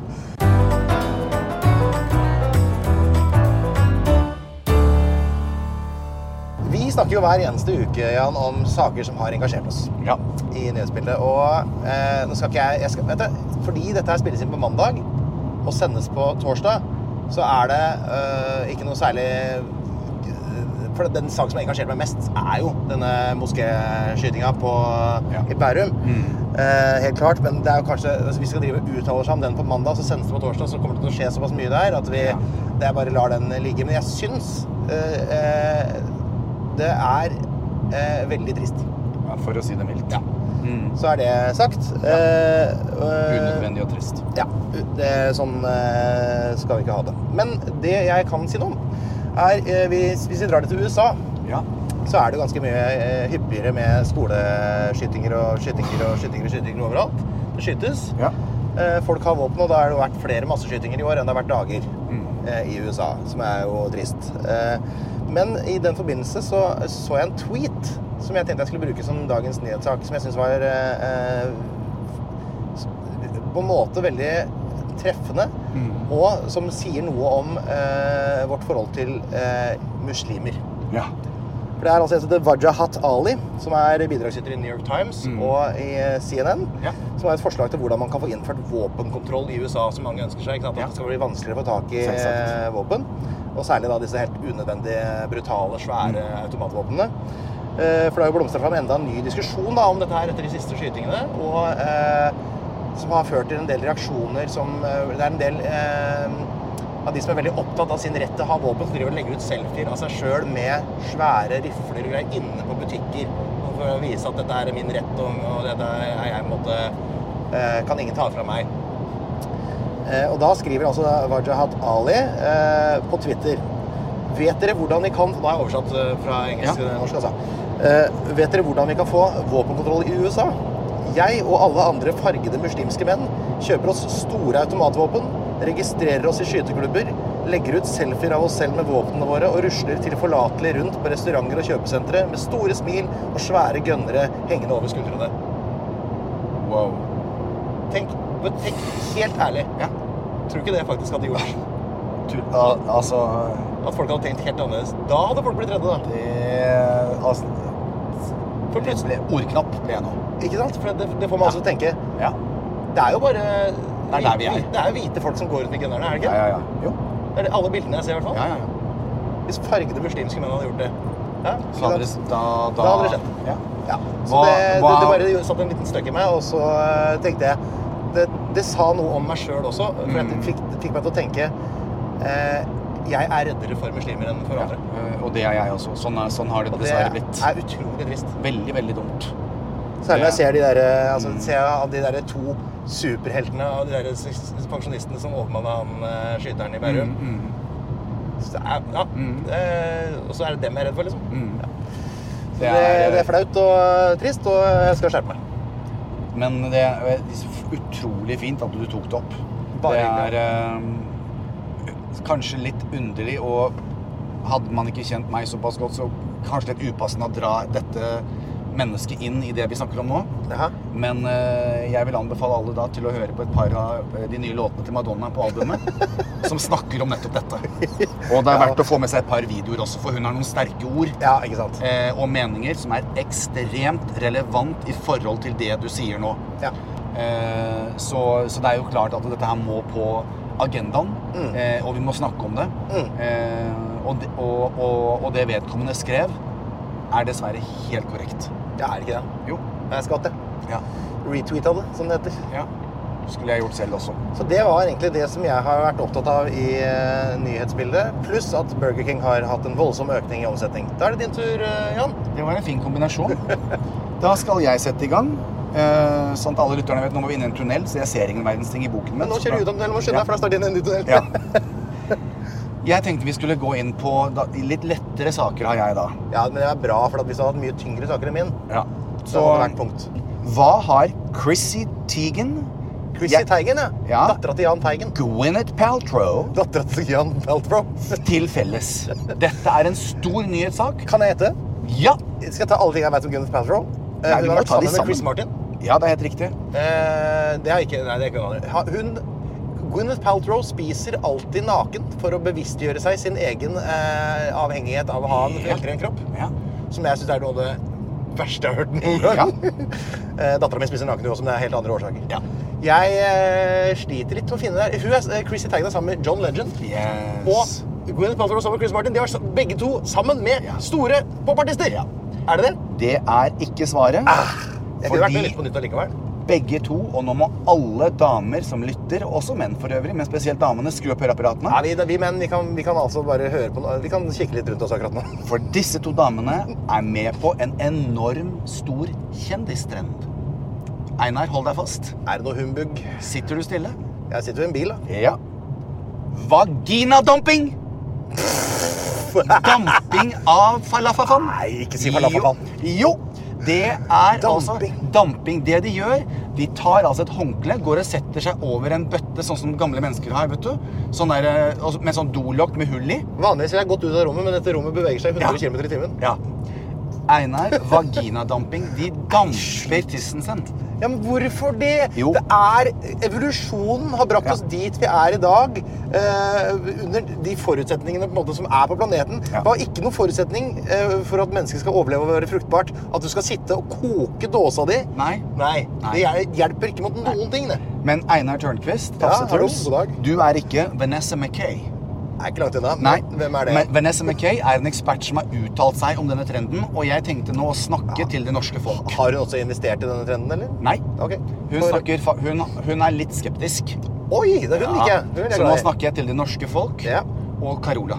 [SPEAKER 8] Vi snakker jo hver eneste uke, Jan, om saker som har engasjert oss
[SPEAKER 9] Ja.
[SPEAKER 8] i nyhetsbildet. Og eh, nå skal ikke jeg, jeg skal, vet du, fordi dette her spilles inn på mandag og sendes på torsdag, så er det eh, ikke noe særlig... For den saken som har engasjert meg mest er jo denne moskéskytinga på,
[SPEAKER 9] Ja.
[SPEAKER 8] i Bærum.
[SPEAKER 9] Mm.
[SPEAKER 8] Eh, helt klart, men det er jo kanskje, hvis vi skal drive uttaler seg om den på mandag, så sendes det på torsdag, så kommer det til å skje såpass mye der, at vi,
[SPEAKER 9] Ja.
[SPEAKER 8] det jeg bare lar den ligge. Men jeg syns uh, uh, det er uh, veldig trist.
[SPEAKER 9] Ja, for å si det mildt.
[SPEAKER 8] Ja. Mm. Så er det sagt. Ja. Uh, uh,
[SPEAKER 9] Unødvendig og trist.
[SPEAKER 8] Ja, det, sånn uh, skal vi ikke ha det. Men det jeg kan si noe om, er uh, hvis, hvis vi drar det til U S A,
[SPEAKER 9] ja.
[SPEAKER 8] så er det ganske mye uh, hyppigere med skoleskytinger og skytinger og skytinger og skytinger overalt. Det skytes.
[SPEAKER 9] Ja.
[SPEAKER 8] Uh, folk har våpen, og da har det vært flere masseskytinger i år enn det har vært dager mm. uh, i U S A, som er jo trist. Uh, men i den forbindelse så så jeg en tweet som jeg tenkte jeg skulle bruke som dagens nyhetssak, som jeg synes var uh, på en måte veldig treffende, mm. og som sier noe om uh, vårt forhold til uh, muslimer.
[SPEAKER 9] Ja.
[SPEAKER 8] For det er altså en som heter Wajahat Ali, som er bidragsyter i New York Times mm. og i C N N, ja. som har et forslag til hvordan man kan få innført våpenkontroll i U S A, som mange ønsker seg, ikke sant? At ja. det skal bli vanskeligere å få tak i Selvsagt. våpen, og særlig da disse helt unødvendige, brutale, svære mm. automatvåpnene. Uh, for det har jo blomstret frem enda en ny diskusjon da, om dette her etter de siste skytingene, og uh, som har ført til en del reaksjoner som, uh, det er en del uh, av de som er veldig opptatt av sin rett til å ha våpen, som driver og legger ut selfier av seg selv med svære rifler og greier inne på butikker, for å vise at dette er min rett, og, og dette er jeg måtte, uh, kan ingen ta fra meg. Uh, og da skriver altså Wajahat Ali uh, på Twitter: vet dere hvordan vi kan, da har jeg oversatt uh, fra engelsk til ja. norsk altså, uh, vet dere hvordan vi kan få våpenkontroll i U S A? Jeg og alle andre fargede muslimske menn kjøper oss store automatvåpen, registrerer oss i skyteklubber, legger ut selfier av oss selv med våpnene våre og rusler tilforlatelig rundt på restauranter og kjøpesentre med store smil og svære gønnere hengende over skuldrene.
[SPEAKER 9] Wow.
[SPEAKER 8] Tenk, tenk helt ærlig. Ja. Tror du ikke det faktisk hadde gjort?
[SPEAKER 9] Du, al altså...
[SPEAKER 8] At folk hadde tenkt helt annerledes. Da hadde folk blitt redde, da.
[SPEAKER 9] Det... Altså... For plutselig... Ordknapp ble jeg nå.
[SPEAKER 8] Ikke sant? For det, det får man ja. også tenke.
[SPEAKER 9] Ja.
[SPEAKER 8] Det er jo bare...
[SPEAKER 9] Det er der vi er.
[SPEAKER 8] Det er jo hvite folk som går ut med gønnerne, er det ikke?
[SPEAKER 9] Ja, ja, ja. Jo.
[SPEAKER 8] Det er alle bildene jeg ser i hvert fall.
[SPEAKER 9] Ja, ja, ja.
[SPEAKER 8] Hvis fargede muslimske menn hadde gjort det. Ja,
[SPEAKER 9] så hadde det, da, da...
[SPEAKER 8] da hadde det skjedd. Ja. Ja. Så hva, det, hva... det, det bare satt en liten støkk i meg, og så tenkte jeg... Det, det sa noe om meg selv også, for mm. det fikk, fikk meg til å tenke... Eh, jeg er reddere for muslimer enn for andre.
[SPEAKER 9] Ja, og det er jeg også. Sånn, er, sånn har det dessverre blitt.
[SPEAKER 8] Det er utrolig trist.
[SPEAKER 9] Veldig, veldig dumt.
[SPEAKER 8] Særlig når jeg ser de der, altså, mm. ser jeg av de der to superheltene av de der pensjonistene som overmannet han skyteren i Bærum.
[SPEAKER 9] Mm, mm.
[SPEAKER 8] Så det er, ja,
[SPEAKER 9] mm.
[SPEAKER 8] det, og så er det dem jeg er redd for, liksom.
[SPEAKER 9] Mm.
[SPEAKER 8] Ja.
[SPEAKER 9] Det, er,
[SPEAKER 8] det, det er flaut og trist, og jeg skal skjerpe meg.
[SPEAKER 9] Men det er utrolig fint at du tok det opp.
[SPEAKER 8] Bare
[SPEAKER 9] det er um, kanskje litt underlig, og hadde man ikke kjent meg såpass godt, så kanskje litt upassende å dra dette mennesket inn i det vi snakker om nå.
[SPEAKER 8] Jaha.
[SPEAKER 9] Men uh, jeg vil anbefale alle da til å høre på et par av de nye låtene til Madonna på albumet, som snakker om nettopp dette. Og det er verdt å få med seg et par videoer også, for hun har noen sterke ord
[SPEAKER 8] ja, ikke sant?
[SPEAKER 9] Eh, og meninger som er ekstremt relevant i forhold til det du sier nå.
[SPEAKER 8] Ja.
[SPEAKER 9] Eh, så, så det er jo klart at dette her må på agendaen, mm. eh, og vi må snakke om det.
[SPEAKER 8] Mm.
[SPEAKER 9] Eh, og, de, og, og, og det vedkommende skrev er dessverre helt korrekt.
[SPEAKER 8] Ja, er det ikke det?
[SPEAKER 9] Jo.
[SPEAKER 8] Jeg skal det.
[SPEAKER 9] Ja.
[SPEAKER 8] Retweetet det, som det heter.
[SPEAKER 9] Ja. Skulle jeg gjort selv også.
[SPEAKER 8] Så det var egentlig det som jeg har vært opptatt av i uh, nyhetsbildet, pluss at Burger King har hatt en voldsom økning i omsetning. Da er det din tur, uh, Jan.
[SPEAKER 9] Det var en fin kombinasjon. Da skal jeg sette i gang. Uh, sånn at alle lytterne vet, nå må vi inn i en tunnel, så jeg ser ingen verdens ting i boken.
[SPEAKER 8] Men nå kjører vi ut om tunnelen, må skynde deg, for da starter inn i en ny tunnel.
[SPEAKER 9] Ja. Jeg tenkte vi skulle gå inn på da, litt lettere saker har jeg da.
[SPEAKER 8] Ja, men det er bra, for at hvis du hadde hatt mye tyngre saker enn min,
[SPEAKER 9] ja.
[SPEAKER 8] så hadde det vært punkt.
[SPEAKER 9] Hva har Chrissy Teigen?
[SPEAKER 8] Chrissy jeg... Teigen, ja.
[SPEAKER 9] ja.
[SPEAKER 8] Datteren til Jan Teigen.
[SPEAKER 9] Gwyneth Paltrow.
[SPEAKER 8] Datteren til Jan Paltrow.
[SPEAKER 9] Til felles. Dette er en stor nyhetssak.
[SPEAKER 8] Kan jeg hete?
[SPEAKER 9] Ja.
[SPEAKER 8] Skal jeg ta alle ting jeg vet om Gwyneth Paltrow?
[SPEAKER 9] Nei,
[SPEAKER 8] hun har vært sammen med Chris Martin.
[SPEAKER 9] Ja, det er helt riktig.
[SPEAKER 8] Eh, det har ikke... Nei, det er ikke noe. Hun... Gwyneth Paltrow spiser alltid naken for å bevisstgjøre seg sin egen eh, avhengighet av å ha en veltere en kropp.
[SPEAKER 9] Ja.
[SPEAKER 8] Som jeg synes er noe av det verste jeg har hørt noen gang. Ja. eh, Datteren min spiser naken også, men det er helt andre årsaker.
[SPEAKER 9] Ja.
[SPEAKER 8] Jeg eh, sliter litt med å finne det der. Hun er, eh, Chrissy Teigen er sammen med John Legend.
[SPEAKER 9] Yes.
[SPEAKER 8] Og Gwyneth Paltrow sammen med Chris Martin. De har begge to sammen med ja. store popartister. Ja. Er det det?
[SPEAKER 9] Det er ikke svaret.
[SPEAKER 8] Ah, jeg kunne
[SPEAKER 9] fordi...
[SPEAKER 8] vært med litt på nytt allikevel.
[SPEAKER 9] begge to, og nå må alle damer som lytter, også menn for øvrig, men spesielt damene, skru opp høreapparatene.
[SPEAKER 8] Ja, vi, vi menn, vi kan, vi kan altså bare høre på noe. Vi kan kikke litt rundt oss akkurat nå.
[SPEAKER 9] For disse to damene er med på en enorm stor kjendistrend. Einar, hold deg fast.
[SPEAKER 8] Er det noe humbug?
[SPEAKER 9] Sitter du stille?
[SPEAKER 8] Jeg sitter jo i en bil, da.
[SPEAKER 9] Ja. Vaginadumping! Damping av falafafan.
[SPEAKER 8] Nei, ikke si falafafan.
[SPEAKER 9] Jo, jo. Det er damping. Altså damping. Det de gjør, de tar altså et håndkle, går og setter seg over en bøtte, sånn som gamle mennesker har, vet du? Sånn der, med sånn dolokk med hull i.
[SPEAKER 8] Vanligvis vil jeg gått ut av rommet, men dette rommet beveger seg hundre kilometer i timen.
[SPEAKER 9] Ja. Einar, vaginadamping, de damper tissen sin.
[SPEAKER 8] Ja, men hvorfor det?
[SPEAKER 9] Jo.
[SPEAKER 8] Det er, evolusjonen har brakt oss dit vi er i dag, eh, under de forutsetningene på en måte som er på planeten. Ja. Det var ikke noen forutsetning eh, for at mennesket skal overleve og være fruktbart, at du skal sitte og koke dåsa di.
[SPEAKER 9] Nei.
[SPEAKER 8] Nei, det hjelper ikke mot noen Nei. ting, det.
[SPEAKER 9] Men Einar Tørnqvist, ja, du er ikke Vanessa McKay.
[SPEAKER 8] Er ikke langt unna.
[SPEAKER 9] Nei.
[SPEAKER 8] Hvem er det?
[SPEAKER 9] Men Vanessa McKay er en ekspert som har uttalt seg om denne trenden, og jeg tenkte nå å snakke ja. til det norske folk.
[SPEAKER 8] Har hun også investert i denne trenden, eller?
[SPEAKER 9] Nei.
[SPEAKER 8] Okay.
[SPEAKER 9] Hun, snakker, hun, hun er litt skeptisk.
[SPEAKER 8] Oi, det er hun
[SPEAKER 9] ja.
[SPEAKER 8] ikke. Hun er
[SPEAKER 9] Så nå snakker jeg til det norske folk
[SPEAKER 8] ja.
[SPEAKER 9] og Carola.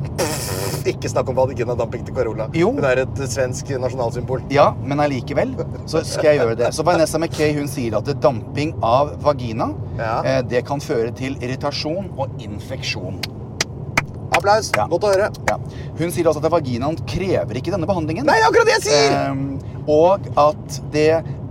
[SPEAKER 8] Ikke snakk om vaginadumping til Carola.
[SPEAKER 9] Jo.
[SPEAKER 8] Hun er et svensk nasjonalsymbol.
[SPEAKER 9] Ja, men allikevel så skal jeg gjøre det. Så Vanessa McKay, hun sier at damping av vagina,
[SPEAKER 8] ja.
[SPEAKER 9] eh, det kan føre til irritasjon og infeksjon.
[SPEAKER 8] Applaus, ja. Godt å høre.
[SPEAKER 9] Ja. Hun sier også at vaginaen krever ikke denne behandlingen.
[SPEAKER 8] Nei, akkurat det jeg sier!
[SPEAKER 9] Eh, og at det,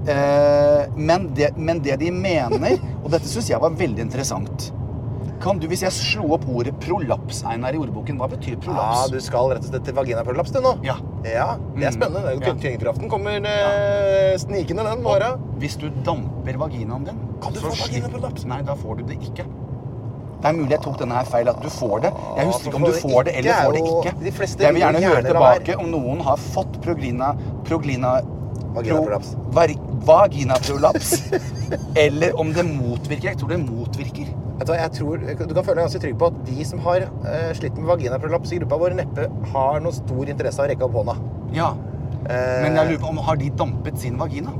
[SPEAKER 9] eh, men det... Men det de mener, og dette synes jeg var veldig interessant. Kan du, hvis jeg slo opp ordet prolaps, Einar, i ordboken, hva betyr prolaps?
[SPEAKER 8] Ja, du skal rett og slett til vaginaprolaps, du nå.
[SPEAKER 9] Ja.
[SPEAKER 8] Ja, det er spennende. Mm. Tyngdekraften kommer eh, snikende den morgen.
[SPEAKER 9] Hvis du damper vaginaen din...
[SPEAKER 8] Kan du få vaginaprolaps?
[SPEAKER 9] Nei, da får du det ikke. Det er mulig jeg tok denne her feil, at du får det. Jeg husker ikke om du får det eller får det ikke.
[SPEAKER 8] De fleste
[SPEAKER 9] jeg vil gjerne høre tilbake om noen har fått proglina... Proglina...
[SPEAKER 8] Vaginaprolaps.
[SPEAKER 9] Pro, vaginaprolaps. Eller om det motvirker. Jeg tror det motvirker.
[SPEAKER 8] Vet du hva, jeg tror, du kan føle deg ganske trygg på at de som har uh, slitt med vaginaprolaps i gruppa vår neppe har noe stor interesse av å rekke opp hånda.
[SPEAKER 9] Ja, uh, men jeg lurer på om har de dampet sin vagina?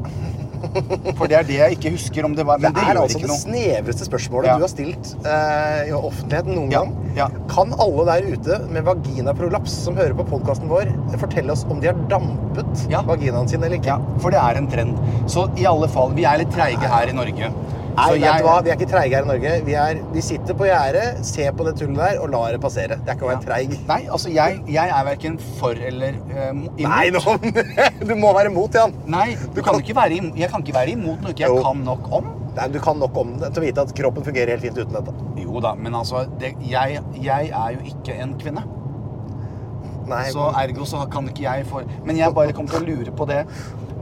[SPEAKER 9] For det er det jeg ikke husker om det var, men det,
[SPEAKER 8] det er
[SPEAKER 9] gjør
[SPEAKER 8] altså
[SPEAKER 9] ikke
[SPEAKER 8] det
[SPEAKER 9] noe.
[SPEAKER 8] snevreste spørsmålet
[SPEAKER 9] ja.
[SPEAKER 8] du har stilt uh, i offentligheten noen
[SPEAKER 9] ja.
[SPEAKER 8] gang.
[SPEAKER 9] Ja.
[SPEAKER 8] Kan alle der ute med vaginaprolaps som hører på podcasten vår fortelle oss om de har dampet
[SPEAKER 9] ja.
[SPEAKER 8] vaginaen sin eller ikke?
[SPEAKER 9] Ja, for det er en trend. Så i alle fall, vi er litt treige her i Norge.
[SPEAKER 8] Nei,
[SPEAKER 9] så
[SPEAKER 8] vet
[SPEAKER 9] jeg...
[SPEAKER 8] du hva? Vi er ikke treige her i Norge. Vi, er, vi sitter på gjerdet, ser på det tullet der og lar det passere. Det er ikke å være treig.
[SPEAKER 9] Nei, altså jeg, jeg er hverken for eller uh, imot.
[SPEAKER 8] Nei, no. Du må være imot, Jan.
[SPEAKER 9] Nei, du kan ikke være imot, jeg kan ikke være imot noe jeg jo. kan nok om.
[SPEAKER 8] Nei, du kan nok om det til å vite at kroppen fungerer helt fint uten dette.
[SPEAKER 9] Jo da, men altså, det, jeg, jeg er jo ikke en kvinne.
[SPEAKER 8] Nei,
[SPEAKER 9] så ergo så kan ikke jeg for... Men jeg bare kommer til å lure på det.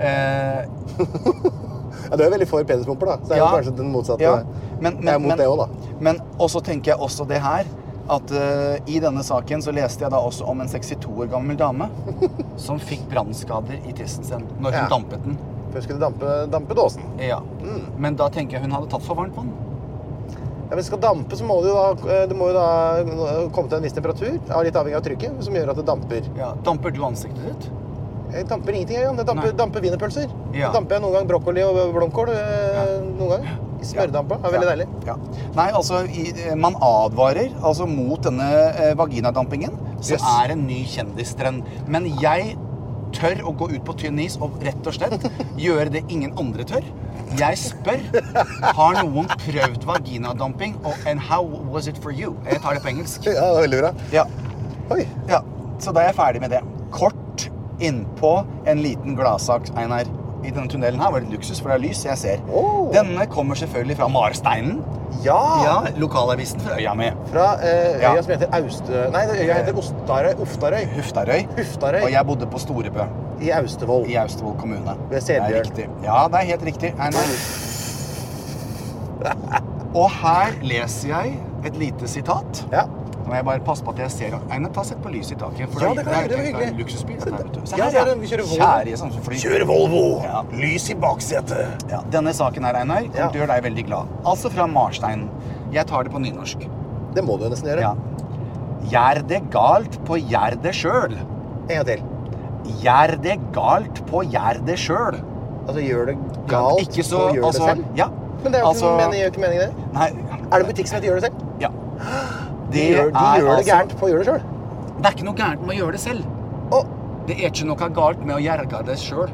[SPEAKER 9] Uh,
[SPEAKER 8] Ja, du er veldig for penismumper, da. Så er
[SPEAKER 9] ja,
[SPEAKER 8] det kanskje den motsatte.
[SPEAKER 9] Ja, men, men,
[SPEAKER 8] jeg er mot
[SPEAKER 9] men,
[SPEAKER 8] det også, da.
[SPEAKER 9] Men også tenker jeg også det her, at uh, i denne saken så leste jeg da også om en sekstito år gammel dame som fikk brannskader i tissen sin når hun ja. dampet den.
[SPEAKER 8] For hun skulle dampe, dampe dåsen.
[SPEAKER 9] Ja,
[SPEAKER 8] mm.
[SPEAKER 9] men da tenker jeg hun hadde tatt for varmt vann.
[SPEAKER 8] Ja, hvis du skal dampe, så må du, da, det må jo da komme til en viss temperatur, litt avhengig av trykket, som gjør at det damper.
[SPEAKER 9] Ja, damper du ansiktet ditt?
[SPEAKER 8] Jeg damper ingenting, Jan. Jeg damper, damper wienerpølser.
[SPEAKER 9] Ja.
[SPEAKER 8] Så damper jeg noen gang brokkoli og blomkål. Ja. Noen gang. I smørdampa. Det er veldig
[SPEAKER 9] ja.
[SPEAKER 8] deilig.
[SPEAKER 9] Ja. Nei, altså, i, man advarer altså, mot denne eh, vaginadampingen, som yes. er en ny kjendistrend. Men jeg tør å gå ut på tynn is og rett og slett gjøre det ingen andre tør. Jeg spør, har noen prøvd vaginadamping? And how was it for you? Jeg tar det på engelsk.
[SPEAKER 8] Ja, det er veldig bra.
[SPEAKER 9] Ja.
[SPEAKER 8] Oi.
[SPEAKER 9] Ja, så da er jeg ferdig med det. Kort innpå en liten gladsak, Einar. I denne tunnelen her var det luksus, for det er lys, jeg ser.
[SPEAKER 8] Oh.
[SPEAKER 9] Denne kommer selvfølgelig fra Marsteinen.
[SPEAKER 8] Ja!
[SPEAKER 9] Ja, lokalavisen fra øya med.
[SPEAKER 8] Fra eh, øya
[SPEAKER 9] ja.
[SPEAKER 8] som heter Auste... Nei, øya heter Ostarøy. Oftarøy.
[SPEAKER 9] Huftarøy.
[SPEAKER 8] Huftarøy.
[SPEAKER 9] Og jeg bodde på Storebø.
[SPEAKER 8] I Austevoll.
[SPEAKER 9] I Austevoll kommune.
[SPEAKER 8] Ved Selbjørn.
[SPEAKER 9] Det er riktig. Ja, det er helt riktig, Einar. Og her leser jeg et lite sitat.
[SPEAKER 8] Ja.
[SPEAKER 9] Nå må jeg bare passe på at jeg ser... Einar, ta sett på lys i taket. For
[SPEAKER 8] ja, det kan jeg, det er
[SPEAKER 9] hyggelig.
[SPEAKER 8] hyggelig.
[SPEAKER 9] Luksusbil, dette her, vet du. Se
[SPEAKER 8] ja,
[SPEAKER 9] her,
[SPEAKER 8] ja. Vi kjører Volvo.
[SPEAKER 9] Kjære, sånn som fly.
[SPEAKER 8] Kjører Volvo.
[SPEAKER 9] Ja.
[SPEAKER 8] Lys i baksetet.
[SPEAKER 9] Ja. Denne saken her, Einar, kommer
[SPEAKER 8] ja.
[SPEAKER 9] til å gjøre deg veldig glad. Altså fra Marsteinen. Jeg tar det på nynorsk.
[SPEAKER 8] Det må du nesten gjøre.
[SPEAKER 9] Ja. Gjør det galt på gjør det selv.
[SPEAKER 8] En gang til.
[SPEAKER 9] Gjør det galt på gjør det selv.
[SPEAKER 8] Altså, gjør det galt
[SPEAKER 9] ikke så,
[SPEAKER 8] og gjør
[SPEAKER 9] altså,
[SPEAKER 8] det selv?
[SPEAKER 9] Ja.
[SPEAKER 8] Men det er jo
[SPEAKER 9] altså,
[SPEAKER 8] ikke, mening, ikke meningen det.
[SPEAKER 9] Nei.
[SPEAKER 8] Er det en butikk som heter gjør det selv?
[SPEAKER 9] Ja.
[SPEAKER 8] De
[SPEAKER 9] Det
[SPEAKER 8] gjør, de
[SPEAKER 9] er
[SPEAKER 8] gjør det
[SPEAKER 9] altså-
[SPEAKER 8] gærent på å gjøre det selv.
[SPEAKER 9] Det er ikke noe gærent med å gjøre det selv.
[SPEAKER 8] Åh.
[SPEAKER 9] Det er ikke noe galt med å gjøre det selv.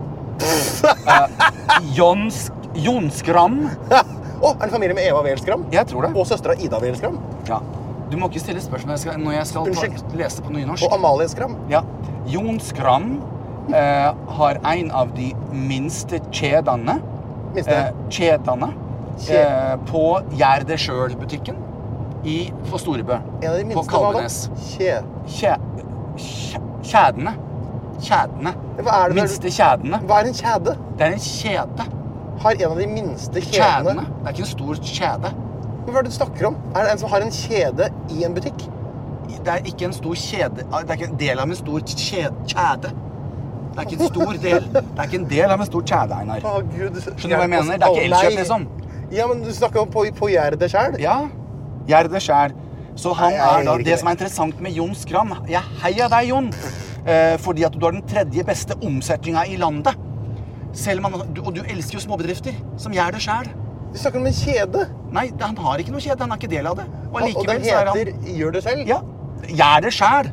[SPEAKER 9] uh, Jons, Jonskram.
[SPEAKER 8] Åh, er det familie med Eva Welskram?
[SPEAKER 9] Jeg tror det.
[SPEAKER 8] Og søstera Ida Welskram?
[SPEAKER 9] Ja. Du må ikke stille spørsmål når jeg skal, når jeg skal ta, lese på nynorsk.
[SPEAKER 8] Og Amalie Skram?
[SPEAKER 9] Ja. Jonskram eh, har en av de minste kjedene.
[SPEAKER 8] Minste?
[SPEAKER 9] Eh, kjedene. Eh, på Gjør det selv-butikken i for Storebø.
[SPEAKER 8] En av de minste
[SPEAKER 9] på Kalvenes.
[SPEAKER 8] Kje.
[SPEAKER 9] Kje, kje, kjedene. Kjedene.
[SPEAKER 8] Hva er det
[SPEAKER 9] minste kjedene.
[SPEAKER 8] Hva er en kjede?
[SPEAKER 9] Det er en kjede.
[SPEAKER 8] Har en av de minste kjedene.
[SPEAKER 9] Kjedene. Det er ikke en stor kjede.
[SPEAKER 8] Men hva er det du snakker om? Er det en som har en kjede i en butikk?
[SPEAKER 9] Det er ikke en stor kjede. Det er ikke en del av en stor kjede. kjede. Det er ikke en stor del. Det er ikke en del av en stor kjede, Einar.
[SPEAKER 8] Å, Gud.
[SPEAKER 9] Skjønner du hva jeg mener? Det er ikke Elkjøp, liksom.
[SPEAKER 8] Ja, men du snakker om på, på Gjerdet selv?
[SPEAKER 9] Ja. Gjerdet selv. Så han
[SPEAKER 8] Nei, jeg
[SPEAKER 9] er da,
[SPEAKER 8] ikke
[SPEAKER 9] det
[SPEAKER 8] det.
[SPEAKER 9] som er interessant med Jon Skram, jeg heier deg, Jon, eh, fordi at du har den tredje beste omsetningen i landet. Selv om han, du, og du elsker jo småbedrifter som gjør det selv.
[SPEAKER 8] Du snakker om en kjede.
[SPEAKER 9] Nei, han har ikke noe kjede, han er ikke del av det. Og,
[SPEAKER 8] Og, og
[SPEAKER 9] likevel
[SPEAKER 8] den
[SPEAKER 9] så er han...
[SPEAKER 8] heter Gjør det selv?
[SPEAKER 9] Ja, gjør det selv.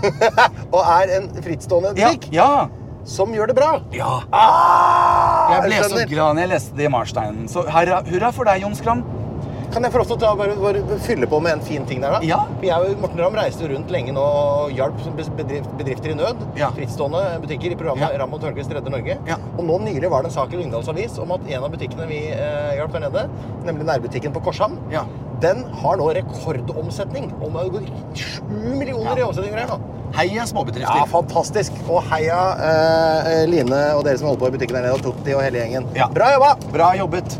[SPEAKER 8] Og er en frittstående butikk?
[SPEAKER 9] Ja, ja.
[SPEAKER 8] Som gjør det bra?
[SPEAKER 9] Ja.
[SPEAKER 8] Ah,
[SPEAKER 9] Jeg ble
[SPEAKER 8] jeg
[SPEAKER 9] så
[SPEAKER 8] skjønner.
[SPEAKER 9] glad når jeg leste det i Marsteinen. Så hurra, hurra for deg, Jon Skram.
[SPEAKER 8] Kan jeg få lov til å ta, bare, bare fylle på med en fin ting der da?
[SPEAKER 9] Ja.
[SPEAKER 8] For jeg og Morten Ramm reiste jo rundt lenge nå og hjalp bedrift, bedrifter i nød.
[SPEAKER 9] Ja.
[SPEAKER 8] Frittstående butikker i programmet
[SPEAKER 9] Ja.
[SPEAKER 8] Ramm og Tørkvist redder Norge.
[SPEAKER 9] Ja.
[SPEAKER 8] Og nå nylig var det en sak i Lyngdals Avis om at en av butikkene vi eh, hjalp der nede, nemlig nærbutikken på Korshamn,
[SPEAKER 9] Ja.
[SPEAKER 8] den har nå rekordomsetning. Om det går sju millioner
[SPEAKER 9] Ja.
[SPEAKER 8] i omsetning her nå.
[SPEAKER 9] Heia småbedrifter.
[SPEAKER 8] Ja, fantastisk. Og heia eh, Line og dere som holder på i butikken der nede, og Totti og hele gjengen.
[SPEAKER 9] Ja.
[SPEAKER 8] Bra jobba!
[SPEAKER 9] Bra jobbet.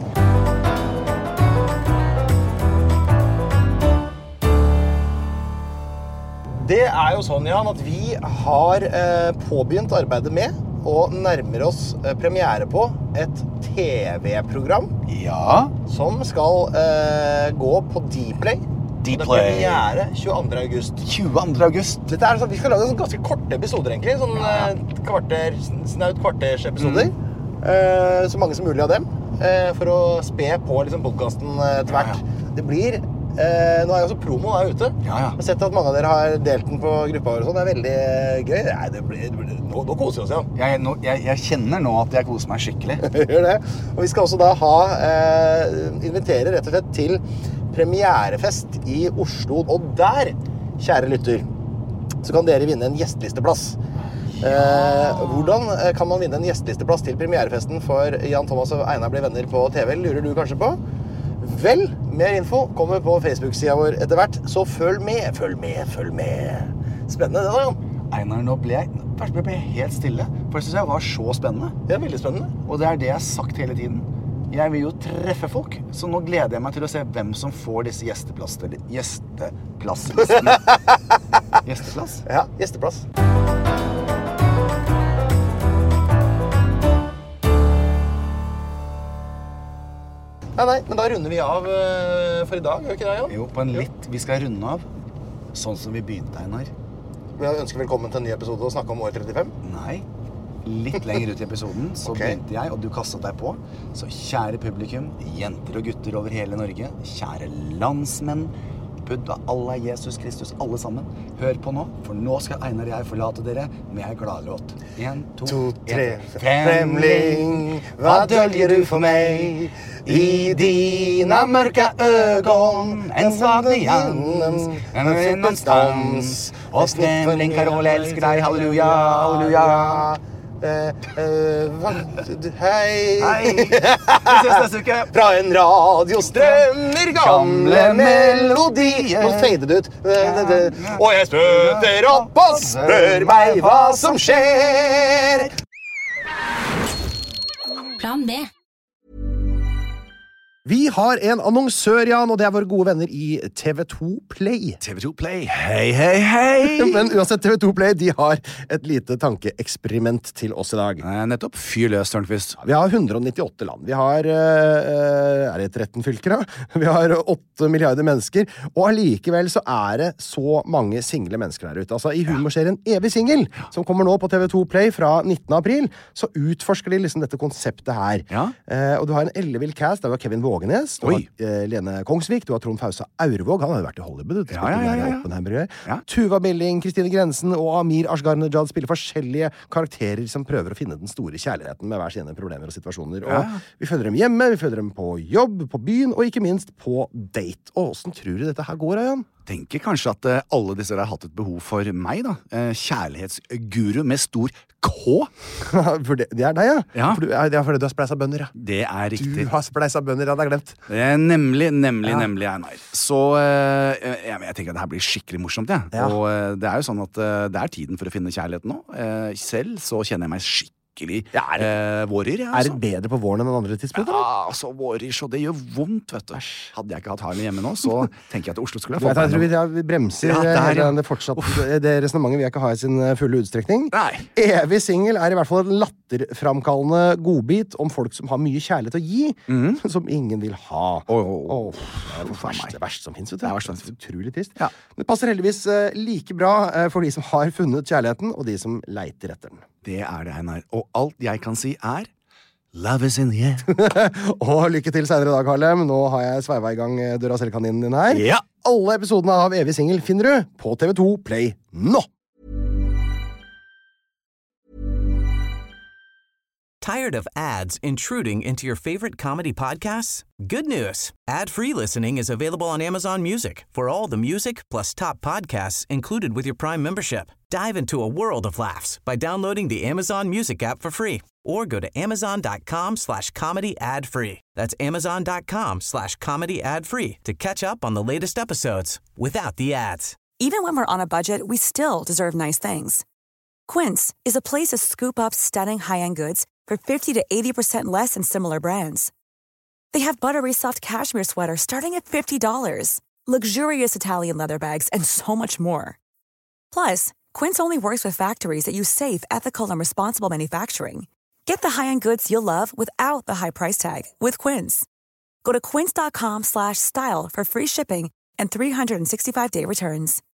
[SPEAKER 8] Det er jo sånn, Jan, at vi har eh, påbegynt arbeidet med og nærmer oss eh, premiere på et T V-program
[SPEAKER 9] Ja.
[SPEAKER 8] som skal eh, gå på Dplay.
[SPEAKER 9] Dplay.
[SPEAKER 8] Det er premiere tjueandre august.
[SPEAKER 9] tjueandre august.
[SPEAKER 8] Dette er sånn, vi skal lage sånn ganske korte episoder, egentlig. Sånn eh, kvarter, snaut kvarters episoder. Eh, så mange som mulig av dem. Eh, for å spe på liksom, podcasten eh, etter hvert. Det blir... Eh, nå er jo også promoen er ute.
[SPEAKER 9] Ja, ja.
[SPEAKER 8] Jeg har sett at mange av dere har delt den på gruppa og sånn. Det er veldig gøy. Nei, det blir, det blir, nå, nå koser vi oss, Jan.
[SPEAKER 9] Jeg, nå, jeg, jeg kjenner nå at jeg koser meg skikkelig.
[SPEAKER 8] Gjør det. Og vi skal også da ha eh, invitere rett og slett til premierefest i Oslo. Og der, kjære lytter, så kan dere vinne en gjestlisteplass. Eh, hvordan kan man vinne en gjestlisteplass til premierefesten for Jan Thomas og Einar blir venner på T V? Lurer du kanskje på? Vel, mer info kommer på Facebook-siden vår etter hvert, så følg med, følg med, følg med. Spennende det da, Jan.
[SPEAKER 9] Einar, nå ble jeg, først ble jeg helt stille, for jeg synes jeg var så spennende.
[SPEAKER 8] Det er veldig spennende.
[SPEAKER 9] Og det er det jeg har sagt hele tiden. Jeg vil jo treffe folk, så nå gleder jeg meg til å se hvem som får disse gjesteplasser, gjesteplasslistene. Gjesteplass?
[SPEAKER 8] Ja, gjesteplass. Nei, nei, men da runder vi av uh, for i dag, gjør ikke det, Jan?
[SPEAKER 9] Jo, på en litt, vi skal runde av, sånn som vi begynte, Einar.
[SPEAKER 8] Vi ønsker velkommen til en ny episode og snakke om år trettifem.
[SPEAKER 9] Nei, litt lenger ut i episoden, så
[SPEAKER 8] Ok.
[SPEAKER 9] begynte jeg, og du kastet deg på. Så kjære publikum, jenter og gutter over hele Norge, kjære landsmenn, Buddha, Allah, Jesus Kristus, alle sammen. Hør på nå, for nå skal Einar og jeg forlate dere med en gladlåt. En, to,
[SPEAKER 8] To, tre,
[SPEAKER 9] en.
[SPEAKER 8] fremling, hva dølger du for meg? I dina mørka ögon,
[SPEAKER 9] En svag nyans, en någonstans. Och främling, Karol, älskar dig, halleluja, halleluja.
[SPEAKER 8] Eh, eh, hva? Hei.
[SPEAKER 9] Hei, vi ses neste uke.
[SPEAKER 8] Fra en radio strømmer gamle melodier. Nå fader det ut. Eh, det, det. Og jeg støter opp og spør meg hva som skjer.
[SPEAKER 12] Plan B.
[SPEAKER 7] Vi har en annonsør, Jan, og det er våre gode venner i T V to Play.
[SPEAKER 11] T V to Play, hei, hei, hei!
[SPEAKER 7] Men uansett, T V to Play, de har et lite tankeeksperiment til oss i dag.
[SPEAKER 11] Eh, nettopp, fyr løs, Tørnqvist.
[SPEAKER 7] Vi har hundre og nittiåtte land. Vi har, uh, er det tretten fylker da? Vi har åtte milliarder mennesker, og allikevel så er det så mange single mennesker der ute. Altså, i humorserien Evig Single, som kommer nå på T V to Play fra nittende april, så utforsker de liksom dette konseptet her.
[SPEAKER 11] Ja.
[SPEAKER 7] Uh, og du har en ellevill cast, der du har Kevin Vågenes, du
[SPEAKER 11] Oi.
[SPEAKER 7] har uh, Lene Kongsvik, du har Trond Fausa Aurvåg, han har jo vært i Hollywood,
[SPEAKER 11] Ja, ja, ja, ja.
[SPEAKER 7] Oppenheimer,
[SPEAKER 11] Ja.
[SPEAKER 7] Tuva Milling, Kristine Grensen og Amir Ashgar-Najad spiller forskjellige karakterer som prøver å finne den store kjærligheten med hver sine problemer og situasjoner. Og
[SPEAKER 11] Ja.
[SPEAKER 7] vi følger dem hjemme, vi følger dem på jobb, på byen, og ikke minst på date. Og hvordan tror du dette her går, Jan?
[SPEAKER 11] Tenker kanskje at eh, alle disse har hatt et behov for meg, da. Eh, kjærlighetsguru med stor K.
[SPEAKER 7] For det, det er deg, ja?
[SPEAKER 11] Ja.
[SPEAKER 7] For du, det er fordi du har spleisa bønder, ja.
[SPEAKER 11] Det er riktig.
[SPEAKER 7] Du har spleisa bønder, ja, det er glemt.
[SPEAKER 11] Eh, nemlig, nemlig,
[SPEAKER 7] Ja.
[SPEAKER 11] nemlig, Einar. Så eh, jeg, jeg tenker at det her blir skikkelig morsomt, jeg.
[SPEAKER 7] Ja.
[SPEAKER 11] Og eh, det er jo sånn at eh, det er tiden for å finne kjærligheten nå. Eh, selv så kjenner jeg meg skikkelig
[SPEAKER 7] Ja, er det-
[SPEAKER 11] eh, vårer, jeg.
[SPEAKER 7] Er
[SPEAKER 11] Altså.
[SPEAKER 7] det bedre på våren enn andre tidspunkt? da?
[SPEAKER 11] Ja, altså vårer, så det gjør vondt, vet du. Hadde jeg ikke hatt Harley hjemme nå, så tenker jeg at Oslo skulle
[SPEAKER 7] Du
[SPEAKER 11] ha
[SPEAKER 7] vet,
[SPEAKER 11] fått
[SPEAKER 7] jeg tror vi,
[SPEAKER 11] meg noe.
[SPEAKER 7] ja, vi bremser
[SPEAKER 11] Ja, der,
[SPEAKER 7] hele
[SPEAKER 11] ja.
[SPEAKER 7] det fortsatt, det resonnementet vil jeg ikke ha i sin eh, fulle utstrekning.
[SPEAKER 11] Nei.
[SPEAKER 7] Evig Single er i hvert fall en latterframkallende godbit om folk som har mye kjærlighet å gi, som ingen vil ha.
[SPEAKER 11] Åh, åh, åh.
[SPEAKER 7] Åh, det er det
[SPEAKER 11] faen
[SPEAKER 7] verste,
[SPEAKER 11] meg.
[SPEAKER 7] det verste som finnes, vet du.
[SPEAKER 11] Det er verst som finnes.
[SPEAKER 7] Utrolig trist.
[SPEAKER 11] Ja.
[SPEAKER 7] Men det passer heldigvis eh, like bra eh, for de som har funnet kjærligheten, og de som leiter etter den.
[SPEAKER 11] Det er det, Einar. Og alt jeg kan si er Love is in the air.
[SPEAKER 7] Og lykke til senere i dag, Harlem. Nå har jeg sveiva i gang eh, Duracell-kaninen din her.
[SPEAKER 11] Ja.
[SPEAKER 7] Alle episodene av Evig Single finner du på T V to Play nå!
[SPEAKER 10] Tired of ads intruding into your favorite comedy podcasts? Good news. Ad-free listening is available on Amazon Music for all the music plus top podcasts included with your Prime membership. Dive into a world of laughs by downloading the Amazon Music app for free or go to amazon.com slash comedy ad free. That's amazon.com slash comedy ad free to catch up on the latest episodes without the ads.
[SPEAKER 3] Even when we're on a budget, we still deserve nice things. Quince is a place to scoop up stunning high-end goods for fifty to eighty percent less than similar brands. They have buttery soft cashmere sweaters starting at fifty dollars, luxurious Italian leather bags, and so much more. Plus, Quince only works with factories that use safe, ethical, and responsible manufacturing. Get the high-end goods you'll love without the high price tag with Quince. Go to quince.com slash style for free shipping and three sixty-five day returns.